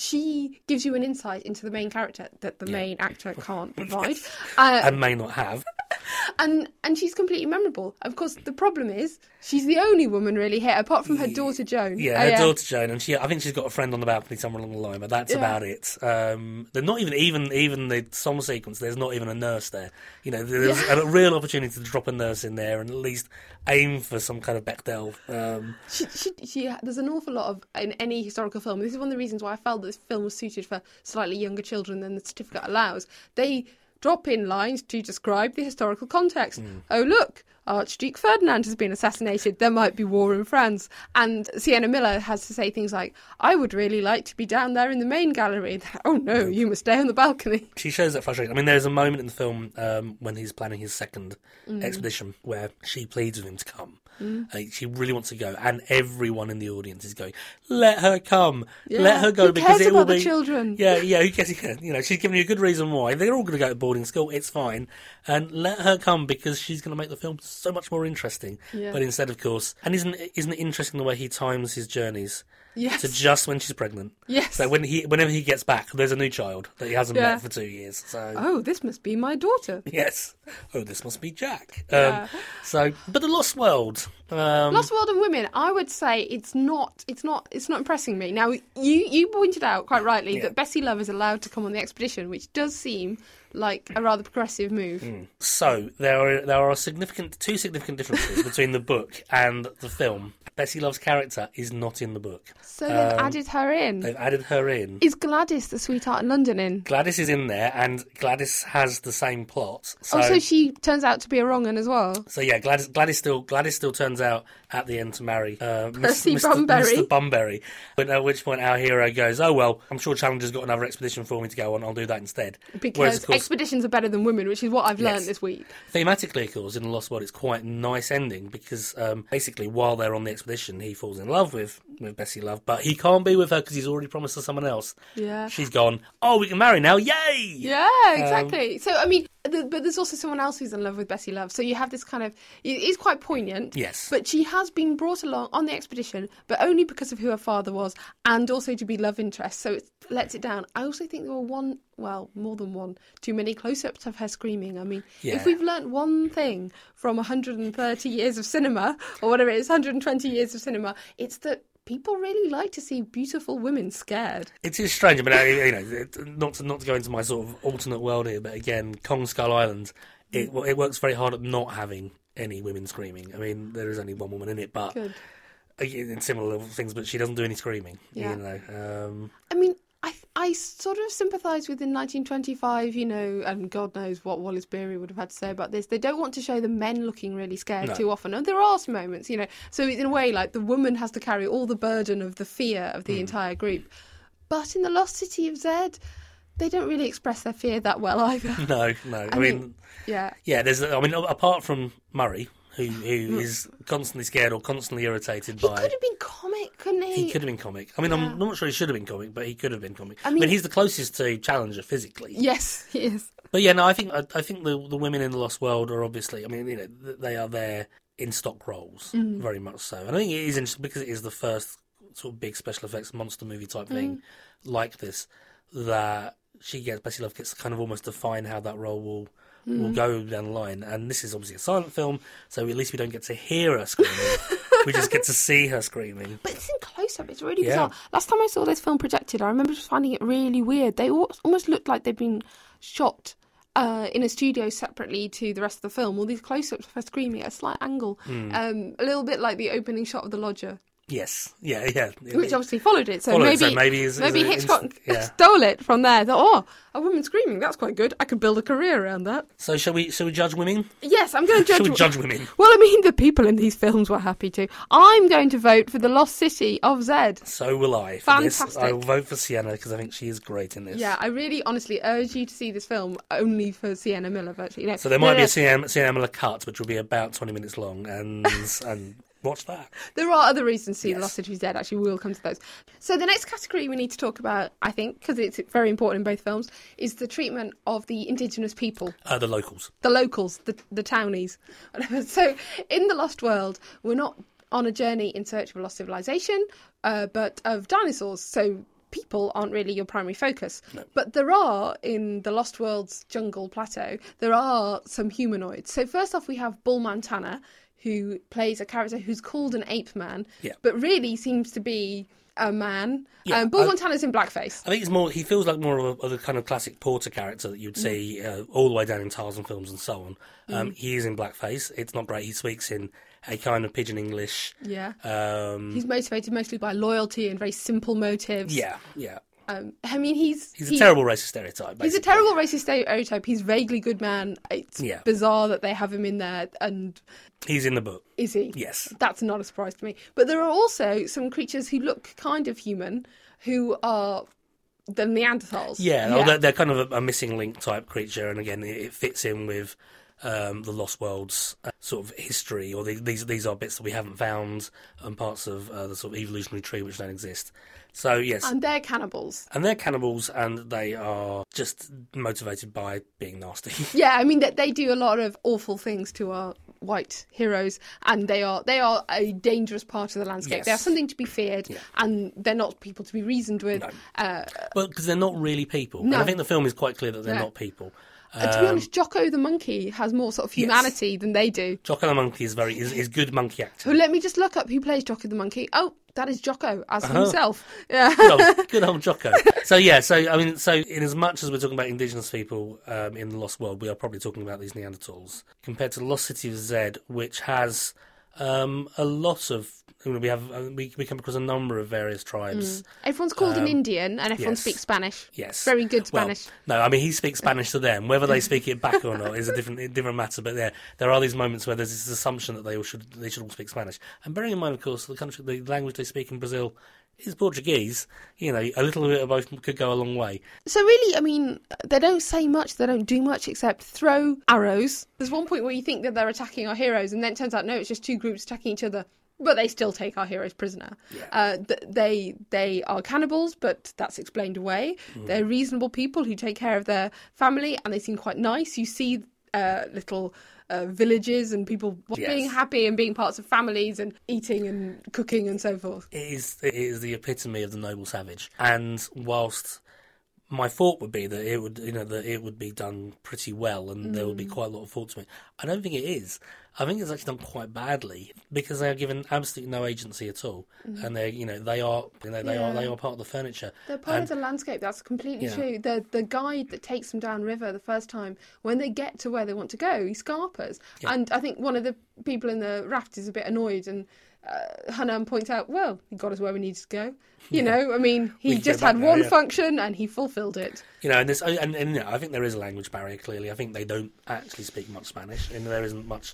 she gives you an insight into the main character that the main actor can't provide, uh, and may not have. and and she's completely memorable. Of course, the problem is she's the only woman really here, apart from her daughter Joan. Yeah, Uh, her daughter Joan, and she, I think she's got a friend on the balcony somewhere along the line, but that's Yeah. about it. Um, they're not even, even, even the song sequence. There's not even a nurse there. You know, there's Yeah. a real opportunity to drop a nurse in there and at least aim for some kind of Bechdel. Um, She, she, she, there's an awful lot of, in any historical film, this is one of the reasons why I felt that this film was suited for slightly younger children than the certificate allows. They drop in lines to describe the historical context. Mm. Oh, look, Archduke Ferdinand has been assassinated. There might be war in France. And Sienna Miller has to say things like, I would really like to be down there in the main gallery. Oh, no, you must stay on the balcony. she shows that frustration. I mean, there's a moment in the film um, when he's planning his second Mm. expedition where she pleads with him to come. Mm. Uh, she really wants to go, and everyone in the audience is going, "Let her come, Yeah. let her go Who because cares it will about the be." children? Yeah, yeah. Who cares? You know, she's giving you a good reason why they're all going to go to boarding school. It's fine, and let her come because she's going to make the film so much more interesting. Yeah. But instead, of course, and isn't isn't it interesting the way he times his journeys? Yes. To just when she's pregnant. Yes. So when he, whenever he gets back, there's a new child that he hasn't Yeah. met for two years. So Oh, this must be my daughter. yes. Oh, this must be Jack. Yeah. Um, so, but the Lost World. Um, Lost World and Women, I would say it's not it's not it's not impressing me. Now you you pointed out quite rightly Yeah. that Bessie Love is allowed to come on the expedition, which does seem like a rather progressive move. So there are there are significant two significant differences between the book and the film. Bessie Love's character is not in the book. So they've Um, added her in. They've added her in. Is Gladys, the sweetheart in London, in? Gladys is in there, and Gladys has the same plot. So, oh, so she turns out to be a wrong one as well. so yeah, Gladys, Gladys still Gladys still turns out at the end to marry uh, Percy Mister Bunbury. Mister Bunbury. But at which point our hero goes, "Oh well, I'm sure Challenger's got another expedition for me to go on. I'll do that instead." Because Whereas, of course, expeditions are better than women, which is what I've learned Yes. this week. thematically, of course, in The Lost World, it's quite a nice ending because um, basically, while they're on the expedition, he falls in love with with Bessie Love, but he can't be with her because he's already promised her someone else. Yeah. She's gone, oh, we can marry now, yay! Yeah, exactly. Um, so, I mean, the, but there's also someone else who's in love with Bessie Love. So you have this kind of, it is quite poignant. Yes. But she has been brought along on the expedition, but only because of who her father was, and also to be love interest. So it lets it down. I also think there were one, well, more than one, too many close-ups of her screaming. I mean, yeah. if we've learnt one thing from one hundred thirty years of cinema, or whatever it is, one hundred twenty years of cinema, it's that people really like to see beautiful women scared. It is strange. I mean, I, you know, not to not to go into my sort of alternate world here, but again, Kong Skull Island, it it works very hard at not having any women screaming. I mean, there is only one woman in it, but Good. in similar things, but she doesn't do any screaming. Yeah. You know. Um, I mean, I I sort of sympathise with in nineteen twenty-five, you know, and God knows what Wallace Beery would have had to say about this. They don't want to show the men looking really scared No. too often. And there are some moments, you know. So in a way, like, the woman has to carry all the burden of the fear of the Mm. entire group. But in The Lost City of Zed, they don't really express their fear that well either. no, no. I, I mean, mean, yeah. yeah. There's. I mean, apart from Murray, who who is constantly scared or constantly irritated He by. could have been comic, couldn't he? He could have been comic. I mean, Yeah. I'm not sure he should have been comic, but he could have been comic. I I mean, mean- he's the closest to Challenger physically. Yes, he is. But yeah, no, I think I, I think the the women in the Lost World are obviously. I mean, you know, th- they are there in stock roles, Mm. very much so. And I think it is interesting because it is the first sort of big special effects monster movie type thing Mm. like this that she gets. Bessie Love gets to kind of almost define how that role will. will go down the line, and this is obviously a silent film, so at least we don't get to hear her screaming. We just get to see her screaming. But it's in close-up. It's really Yeah. bizarre. Last time I saw this film projected, I remember just finding it really weird. They al- almost looked like they'd been shot uh, in a studio separately to the rest of the film. All these close-ups of her screaming at a slight angle. Hmm. Um, a little bit like the opening shot of The Lodger, Yes, yeah, yeah. which obviously followed it. So Followed it, maybe so maybe is- maybe is a- Hitchcock is- yeah. stole it from there. Thought, oh, a woman screaming, that's quite good. I could build a career around that. So shall we? Shall we judge women? Yes, I'm going to judge... Shall we judge women? Well, I mean, the people in these films were happy to. I'm going to vote for The Lost City of Zed. So will I. For this. Fantastic. I will vote for Sienna because I think she is great in this. Yeah, I really honestly urge you to see this film only for Sienna Miller, virtually. You know, So there might there be are- a Sienna, Sienna Miller cut, which will be about twenty minutes long, and and watch that. There are other reasons to see Yes. The Lost City of Zed, actually. We will come to those. So the next category we need to talk about, I think, because it's very important in both films, is the treatment of the indigenous people. Uh, the locals. The locals, the, the townies. So in The Lost World, we're not on a journey in search of a lost civilization, uh, but of dinosaurs. So people aren't really your primary focus. No. But there are, in the Lost World's jungle plateau, there are some humanoids. So first off, we have Bull Montana, who plays a character who's called an ape man, Yeah. but really seems to be a man. Yeah, um, Bull I- Montana's in blackface. I think it's more. He feels like more of a, of a kind of classic Porter character that you'd Mm. see uh, all the way down in Tarzan films and so on. Um, He is in blackface. It's not great. He speaks in a kind of pidgin English. Yeah. Um, He's motivated mostly by loyalty and very simple motives. yeah, yeah. Um, I mean, he's... He's he- a terrible racist stereotype. He's a basically. terrible racist stereotype. He's vaguely good man. It's Yeah. bizarre that they have him in there. And He's in the book. is he? Yes. That's not a surprise to me. But there are also some creatures who look kind of human, who are the Neanderthals. Yeah, well, they're, they're kind of a, a missing link type creature, and again, it, it fits in with um, the Lost World's uh, sort of history, or the, these these are bits that we haven't found, and parts of uh, the sort of evolutionary tree which don't exist. So yes, And they're cannibals. and they're cannibals, and they are just motivated by being nasty. Yeah, I mean, they, they do a lot of awful things to our white heroes, and they are they are a dangerous part of the landscape. Yes. They are something to be feared, Yeah. and they're not people to be reasoned with. No. Uh, Well, because they're not really people, No. and I think the film is quite clear that they're No. not people. and to be Um, honest, Jocko the monkey has more sort of Yes. humanity than they do. Jocko the monkey is very is, is good monkey So acting. let me just look up who plays Jocko the monkey. Oh, that is Jocko as Uh-huh. himself. Yeah. good, old, good old Jocko. So yeah, so I mean, so in as much as we're talking about indigenous people um, in the Lost World, we are probably talking about these Neanderthals compared to the Lost City of Zed, which has um, a lot of. You know, we have uh, we we come across a number of various tribes. Everyone's called an Um, Indian, and everyone yes. speaks Spanish. Yes, Very good Well, Spanish. no, I mean he speaks Spanish to them. Whether they speak it back or not is a different a different matter. But there there are these moments where there's this assumption that they all should they should all speak Spanish. And bearing in mind, of course, the country the language they speak in Brazil is Portuguese. You know, a little bit of both could go a long way. So really, I mean, they don't say much, they don't do much except throw arrows. There's one point where you think that they're attacking our heroes, and then it turns out, no, it's just two groups attacking each other. But they still take our heroes prisoner. Yeah. Uh, th- they they are cannibals, but that's explained away. Mm. They're reasonable people who take care of their family, and they seem quite nice. You see uh, little uh, villages and people yes. being happy and being parts of families and eating and cooking and so forth. It is, it is the epitome of the noble savage. And whilst my thought would be that it would, you know, that it would be done pretty well, and mm. there would be quite a lot of thought to it, I don't think it is. I think it's actually done quite badly because they are given absolutely no agency at all, mm. and they, you know, they are, you know, they yeah. are, they are part of the furniture. They're part and, of the landscape. That's completely yeah. true. The the guide that takes them downriver the first time, when they get to where they want to go, he scarpers, yeah. and I think one of the people in the raft is a bit annoyed, and uh, Hanam points out, "Well, he got us where we needed to go." You yeah. know, I mean, he just had there, one yeah. function and he fulfilled it. You know, and this, and, and you know, I think there is a language barrier. Clearly, I think they don't actually speak much Spanish, and there isn't much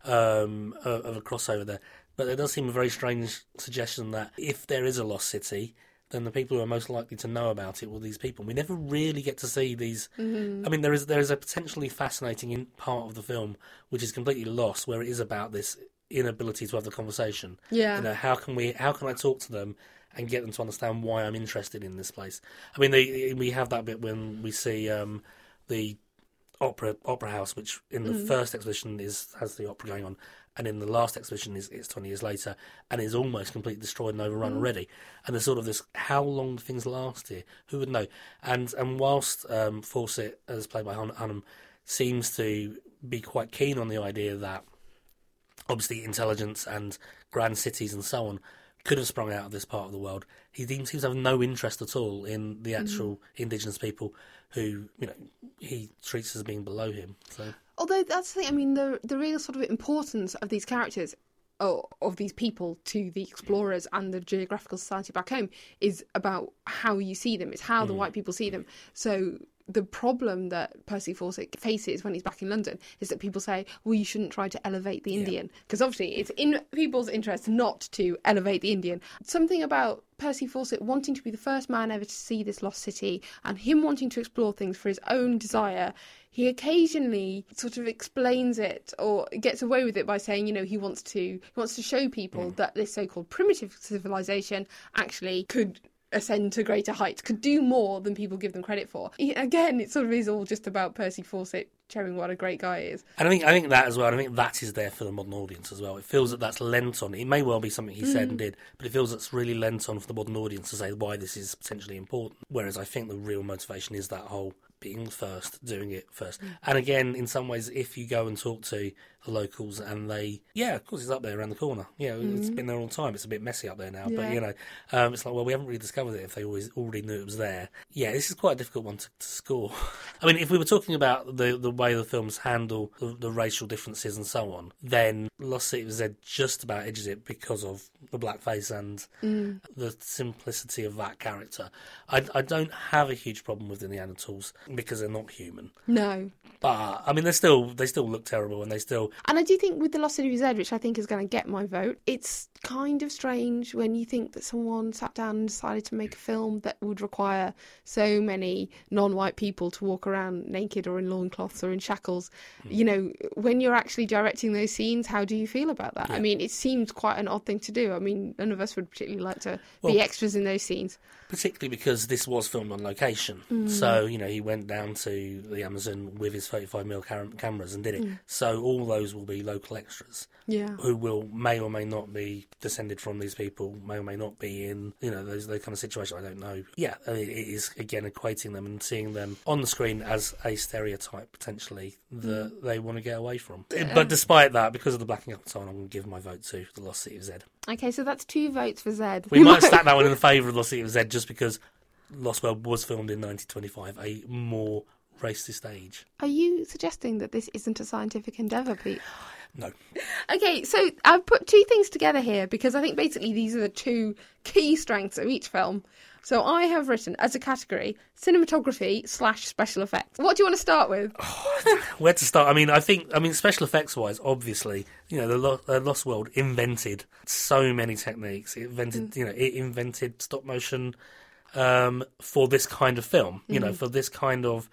um, of a crossover there. But there does seem a very strange suggestion that if there is a lost city, then the people who are most likely to know about it will be these people. We never really get to see these. Mm-hmm. I mean, there is there is a potentially fascinating in part of the film which is completely lost, where it is about this inability to have the conversation. Yeah, you know, how can we? How can I talk to them and get them to understand why I'm interested in this place? I mean, they, we have that bit when we see um, the opera opera house, which in the mm. first exhibition is has the opera going on, and in the last exhibition is it's twenty years later and is almost completely destroyed and overrun mm. already. And there's sort of this: how long do things last here? Who would know? And and whilst um, Fawcett, as played by Han- Hunnam, seems to be quite keen on the idea that obviously intelligence and grand cities and so on could have sprung out of this part of the world, he seems to have no interest at all in the actual mm. indigenous people who, you know, he treats as being below him. So, although that's the thing, I mean, the the real sort of importance of these characters, or of these people to the explorers and the geographical society back home, is about how you see them. It's how mm. the white people see them. So the problem that Percy Fawcett faces when he's back in London is that people say, well, you shouldn't try to elevate the Indian. Because yeah. obviously it's in people's interest not to elevate the Indian. Something about Percy Fawcett wanting to be the first man ever to see this lost city and him wanting to explore things for his own desire, he occasionally sort of explains it or gets away with it by saying, you know, he wants to he wants to show people mm. that this so-called primitive civilization actually could ascend to greater heights, could do more than people give them credit for. Again, it sort of is all just about Percy Fawcett showing what a great guy he is. And I think I think that as well, I think that is there for the modern audience as well. It feels that that's lent on. It may well be something he mm. said and did, but it feels that's really lent on for the modern audience to say why this is potentially important. Whereas I think the real motivation is that whole being first, doing it first. Mm. And again, in some ways, if you go and talk to the locals and they, yeah, of course it's up there around the corner. Yeah, mm. it's been there all the time. It's a bit messy up there now, yeah. but you know, um, it's like, well, we haven't really discovered it if they always already knew it was there. Yeah, this is quite a difficult one to, to score. I mean, if we were talking about the the way the films handle the, the racial differences and so on, then Lost City of Zed just about edges it because of the blackface and mm. the simplicity of that character. I, I don't have a huge problem with the Neanderthals because they're not human. No. But, I mean, they still they still look terrible and they still... And I do think with The Lost City of Zed, which I think is going to get my vote, it's kind of strange when you think that someone sat down and decided to make a film that would require so many non-white people to walk around naked or in loincloths or in shackles. Mm. You know, when you're actually directing those scenes, how do you feel about that? Yeah. I mean, it seems quite an odd thing to do. I mean, none of us would particularly like to well, be extras in those scenes. Particularly because this was filmed on location. Mm. So, you know, he went down to the Amazon with his thirty-five millimeter cam- cameras and did it. Mm. So all those will be local extras. Yeah. Who will, may or may not be descended from these people, may or may not be in, you know, those, those kind of situations. I don't know. Yeah, it is, again, equating them and seeing them on the screen as a stereotype, potentially, that mm. they want to get away from. Yeah. But despite that, because of the blacking up and so on, I'm going to give my vote to The Lost City of Zed. Okay, so that's two votes for Zed. We might stack that one in favour of Lost City of Zed just because Lost World was filmed in nineteen twenty-five, a more racist age. Are you suggesting that this isn't a scientific endeavour, Pete? No. Okay, so I've put two things together here because I think basically these are the two key strengths of each film. So I have written as a category cinematography slash special effects. What do you want to start with? Oh, where to start? I mean, I think, I mean, special effects wise, obviously, you know, the Lo- uh, Lost World invented so many techniques. It invented, mm. you know, it invented stop motion um, for this kind of film. You mm. know, for this kind of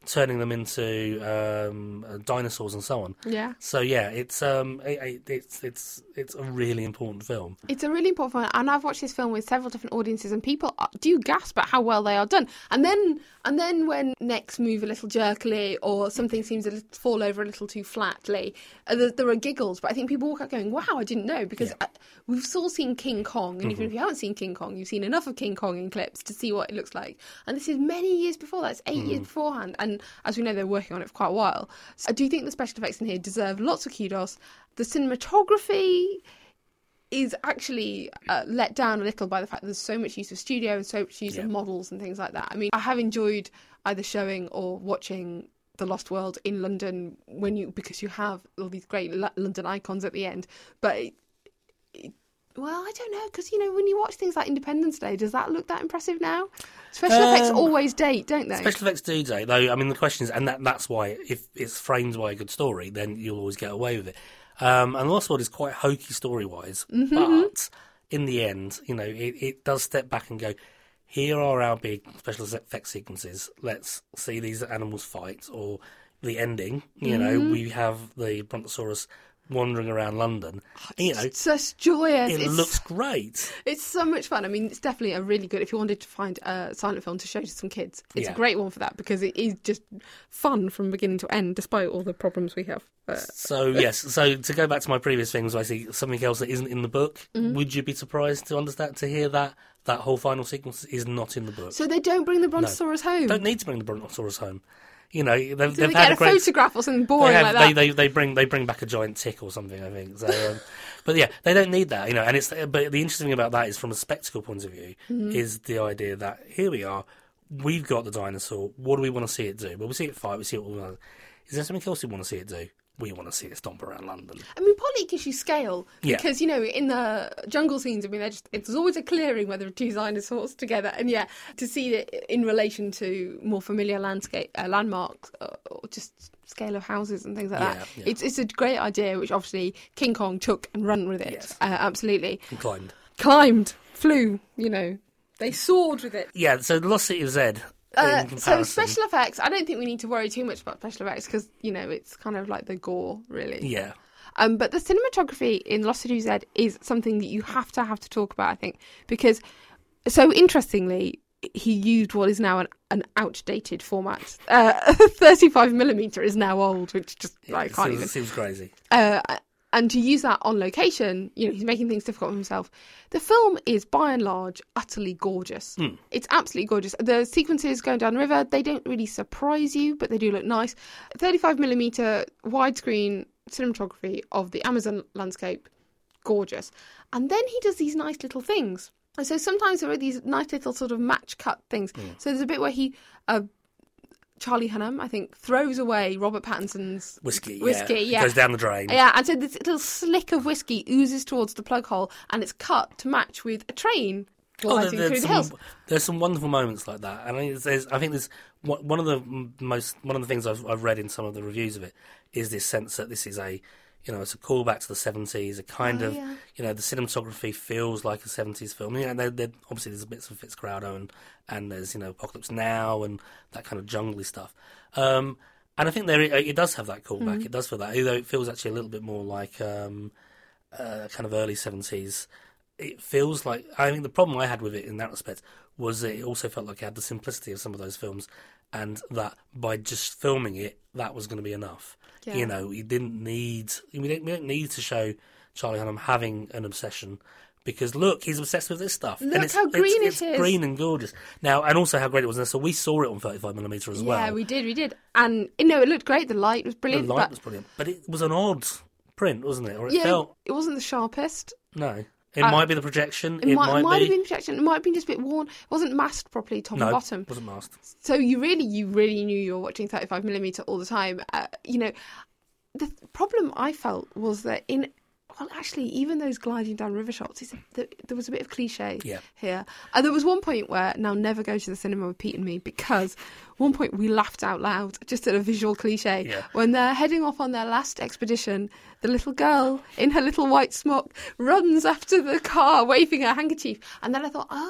turning them into um, uh, dinosaurs and so on. Yeah. So yeah, it's um, it, it's it's it's a really important film. It's a really important film, and I've watched this film with several different audiences, and people do gasp at how well they are done. And then, and then when necks move a little jerkily, or something seems to fall over a little too flatly, uh, there, there are giggles. But I think people walk out going, "Wow, I didn't know," because Yeah. I, we've all seen King Kong, and Mm-hmm. even if you haven't seen King Kong, you've seen enough of King Kong in clips to see what it looks like. And this is many years before that; it's eight Mm. years beforehand. And as we know, they're working on it for quite a while. So I do think the special effects in here deserve lots of kudos. The cinematography is actually uh, let down a little by the fact that there's so much use of studio and so much use Yeah. of models and things like that. I mean, I have enjoyed either showing or watching The Lost World in London when you because you have all these great L- London icons at the end. But, it, it, well, I don't know, because, you know, when you watch things like Independence Day, does that look that impressive now? Special Um, effects always date, don't they? Special effects do date, though. I mean, the question is, and that, that's why if it's framed by a good story, then you'll always get away with it. Um, and The Lost World is quite hokey story-wise, Mm-hmm. but in the end, you know, it, it does step back and go, here are our big special effects sequences. Let's see these animals fight, or the ending. You know, Mm-hmm. we have the Brontosaurus wandering around London. You know, It's just joyous. it it's, looks great. It's so much fun. I mean, it's definitely a really good, if you wanted to find a silent film to show to some kids, it's Yeah. a great one for that, because it is just fun from beginning to end, despite all the problems we have. Uh, So, yes, so to go back to my previous things, I see something else that isn't in the book. Mm-hmm. Would you be surprised to understand, to hear that that whole final sequence is not in the book? so they don't bring the Brontosaurus home? Don't need to bring the Brontosaurus home. You know, they've, so they've they had get a a great... photograph or something They, boring have, like that? they, they they bring they bring back a giant tick or something, I think. So, um, but yeah, they don't need that, you know. And it's but the interesting thing about that is, from a spectacle point of view, Mm-hmm. is the idea that here we are, we've got the dinosaur. What do we want to see it do? Well, we see it fight. We see it. All, is there something else we want to see it do? We want to see it stomp around London. I mean, partly it gives you scale, Yeah. because, you know, in the jungle scenes, I mean, they're just, it's always a clearing where there are two dinosaurs together, and yeah, to see it in relation to more familiar landscape uh, landmarks, uh, or just scale of houses and things like Yeah, that, yeah. it's it's a great idea, which obviously King Kong took and run with it. Yes. Uh, absolutely. And climbed. Climbed, flew, you know, they soared with it. Yeah. So the Lost City of Zed. Uh, in so comparison, special effects, I don't think we need to worry too much about special effects, because, you know, it's kind of like the gore, really. Yeah. Um, but the cinematography in Lost City of Zed is something that you have to have to talk about, I think, because, so interestingly, he used what is now an, an outdated format. Uh, thirty-five millimeter is now old, which just yeah I it can't seems, even. it seems crazy. Uh, and to use that on location, you know, he's making things difficult for himself. The film is, by and large, utterly gorgeous. Mm. It's absolutely gorgeous. The sequences going down the river, they don't really surprise you, but they do look nice. thirty-five millimeter widescreen cinematography of the Amazon landscape, gorgeous. And then he does these nice little things. And so sometimes there are these nice little sort of match cut things. Mm. So there's a bit where he... Uh, Charlie Hunnam, I think, throws away Robert Pattinson's Whiskey. whiskey, yeah. yeah. Goes down the drain. Yeah, and so this little slick of whiskey oozes towards the plug hole, and it's cut to match with a train Oh, gliding there- through there's, the some, hills. there's some wonderful moments like that, and I think there's, I think there's one one of the m- most one of the things I've, I've read in some of the reviews of it is this sense that this is a, you know, it's a callback to the seventies. A kind Oh, of, yeah. you know, the cinematography feels like a seventies film. You know, they're, they're, obviously there's bits of Fitzcarraldo and and there's, you know, Apocalypse Now and that kind of jungly stuff. Um, and I think there it, it does have that callback. Mm-hmm. It does feel that, although it feels actually a little bit more like um, uh, kind of early seventies. It feels like, I think the problem I had with it in that respect was that it also felt like it had the simplicity of some of those films, and that by just filming it, that was going to be enough. Yeah. You know, you didn't need, we don't, we don't need to show Charlie Hunnam having an obsession, because look, he's obsessed with this stuff. Look and it's, how green it's, it it's is. green and gorgeous. Now, and also how great it was. So we saw it on thirty-five millimeter as well. Yeah, we did, we did. And, you know, it looked great. The light was The brilliant. light but was brilliant, but it was an odd print, wasn't it? Or it yeah, felt, it wasn't the sharpest. no. It Uh, might be the projection. It, It, might, might, might be. have been projection. It might have been just a bit worn. It wasn't masked properly, top no, and bottom. it wasn't masked. So you really, you really knew you were watching thirty-five millimeter all the time. Uh, you know, the th- problem I felt was that in, well, actually, even those gliding down river shots, it's, there, there was a bit of cliche Yeah. here. And there was one point where, now never go to the cinema with Pete and me, because one point we laughed out loud just at a visual cliche. Yeah. When they're heading off on their last expedition, the little girl in her little white smock runs after the car waving her handkerchief. And then I thought, oh, I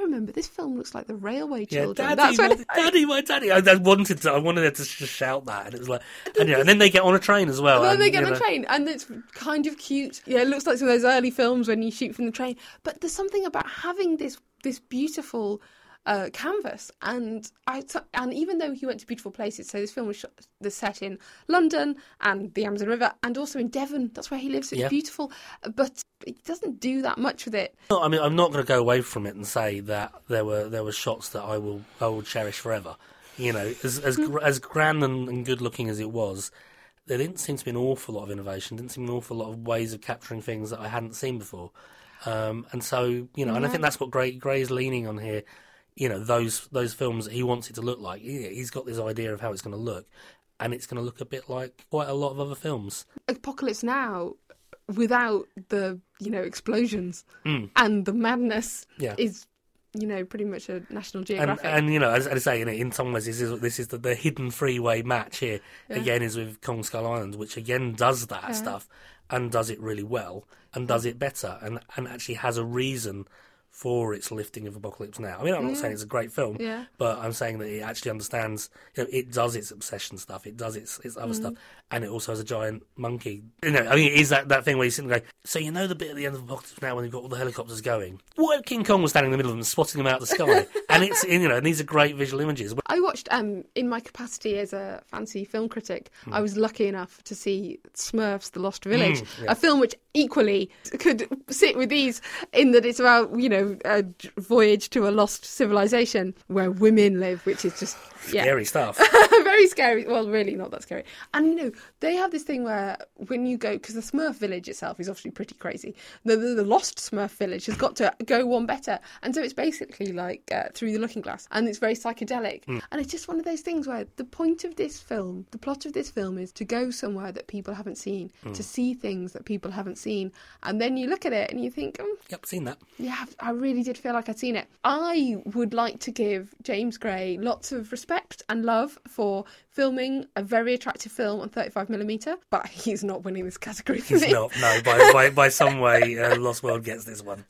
remember this film looks like The Railway Yeah, Children. Daddy, That's when my, Daddy, my Daddy. I, I wanted to, I wanted her to just shout that, and it was like, and, yeah, and then they get on a train as well. And then and, they get you on know, a train, and it's kind of cute. Yeah, it looks like some of those early films when you shoot from the train. But there's something about having this this beautiful uh, canvas, and I and even though he went to beautiful places, so this film was shot, the set in London and the Amazon River, and also in Devon. That's where he lives. So it's Yeah. beautiful, but it doesn't do that much with it. No, I mean, I'm not going to go away from it and say that there were there were shots that I will I will cherish forever. You know, as as gr- as grand and, and good looking as it was, there didn't seem to be an awful lot of innovation. Didn't seem an awful lot of ways of capturing things that I hadn't seen before. Um, and so, you know, and I think that's what Gray Gray's leaning on here. You know, those those films that he wants it to look like. He, he's got this idea of how it's going to look, and it's going to look a bit like quite a lot of other films. Apocalypse Now, without the you know explosions Mm. and the madness, Yeah. is you know pretty much a National And, Geographic. and you know, as, as I say, in, in some ways, this is this is the, the hidden freeway match here. Yeah. Again, is with Kong Skull Island, which again does that Yeah. stuff and does it really well and does it better and and actually has a reason for its lifting of Apocalypse Now. I mean, I'm not Yeah. saying it's a great film, Yeah. but I'm saying that it actually understands. You know, it does its obsession stuff, it does its its other Mm. stuff, and it also has a giant monkey. You know, I mean, it is that, that thing where you sit and go, so you know the bit at the end of Apocalypse Now when you've got all the helicopters going? What if King Kong was standing in the middle of them, spotting them out of the sky? And it's you know, and these are great visual images. I watched, um, in my capacity as a fancy film critic, I was lucky enough to see Smurfs: The Lost Village, Mm, yeah. a film which equally could sit with ease in that it's about, you know, a voyage to a lost civilization where women live, which is just, yeah. Scary stuff. Very scary. Well, really not that scary. And, you know, they have this thing where when you go, because the Smurf village itself is obviously pretty crazy, the, the, the lost Smurf village has got to go one better. And so it's basically like uh, Through the Looking Glass, and it's very psychedelic. Mm. And it's just one of those things where the point of this film, the plot of this film is to go somewhere that people haven't seen, Mm. to see things that people haven't seen. And then you look at it and you think, oh, Yep, seen that. yeah, I really did feel like I'd seen it. I would like to give James Gray lots of respect and love for filming a very attractive film on thirty-five millimeter, but he's not winning this category for He's me. not. No, by by, by some way, uh, Lost World gets this one.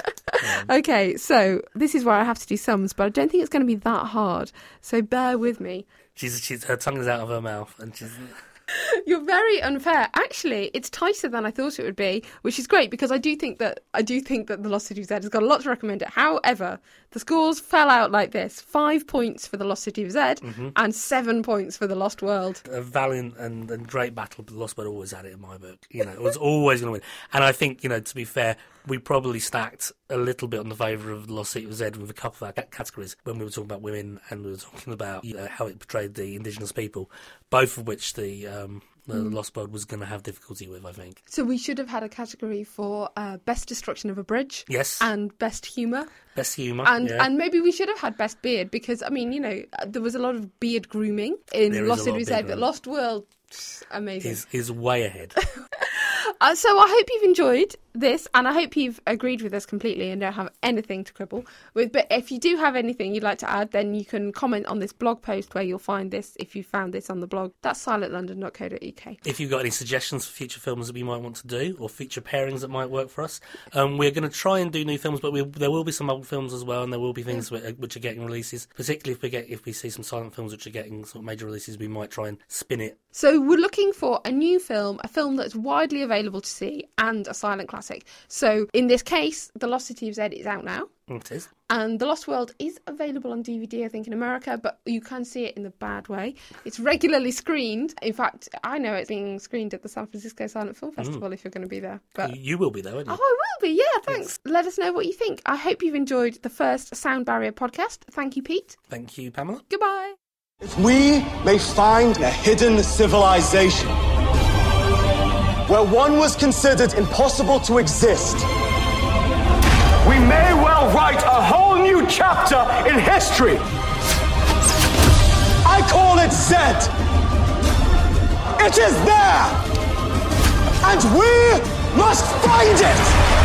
Okay, so this is where I have to do sums, but I don't think it's going to be that hard, so bear with me. She's she's her tongue is out of her mouth, and she's. You're very unfair. Actually, it's tighter than I thought it would be, which is great because I do think that I do think that The Lost City of Z has got a lot to recommend it. However, the scores fell out like this: five points for The Lost City of Z Mm-hmm. and seven points for The Lost World. A valiant and, and great battle, but Lost World always had it in my book. You know, it was always going to win. And I think, you know, to be fair, we probably stacked a little bit on the favour of The Lost City of Z with a couple of our categories when we were talking about women and we were talking about you know, how it portrayed the indigenous people, both of which the um, the Mm. Lost World was going to have difficulty with, I think. So we should have had a category for uh, best destruction of a bridge. Yes. And best humour. Best humour. And yeah. and maybe we should have had best beard because, I mean, you know, there was a lot of beard grooming in There is Lost a lot City of of Z, beard but grooming. Lost World, pff, amazing. is is way ahead. Uh, so I hope you've enjoyed this, and I hope you've agreed with us completely and don't have anything to quibble with. But if you do have anything you'd like to add, then you can comment on this blog post where you'll find this if you found this on the blog. That's silent london dot co dot uk. If you've got any suggestions for future films that we might want to do, or feature pairings that might work for us, um, we're going to try and do new films, but we, there will be some old films as well, and there will be things which, which are getting releases. Particularly if we get if we see some silent films which are getting sort of major releases, we might try and spin it. So we're looking for a new film, a film that's widely available to see, and a silent classic. So in this case, The Lost City of Z is out now. It is. And The Lost World is available on D V D, I think, in America, but you can see it in the bad way. It's regularly screened. In fact, I know it's being screened at the San Francisco Silent Film Festival if you're going to be there. But You will be there, won't you? Oh, I will be, yeah, thanks. Let us know what you think. I hope you've enjoyed the first Sound Barrier podcast. Thank you, Pete. Thank you, Pamela. Goodbye. If we may find a hidden civilization where one was considered impossible to exist, we may well write a whole new chapter in history. I call it Z. It is there, and we must find it.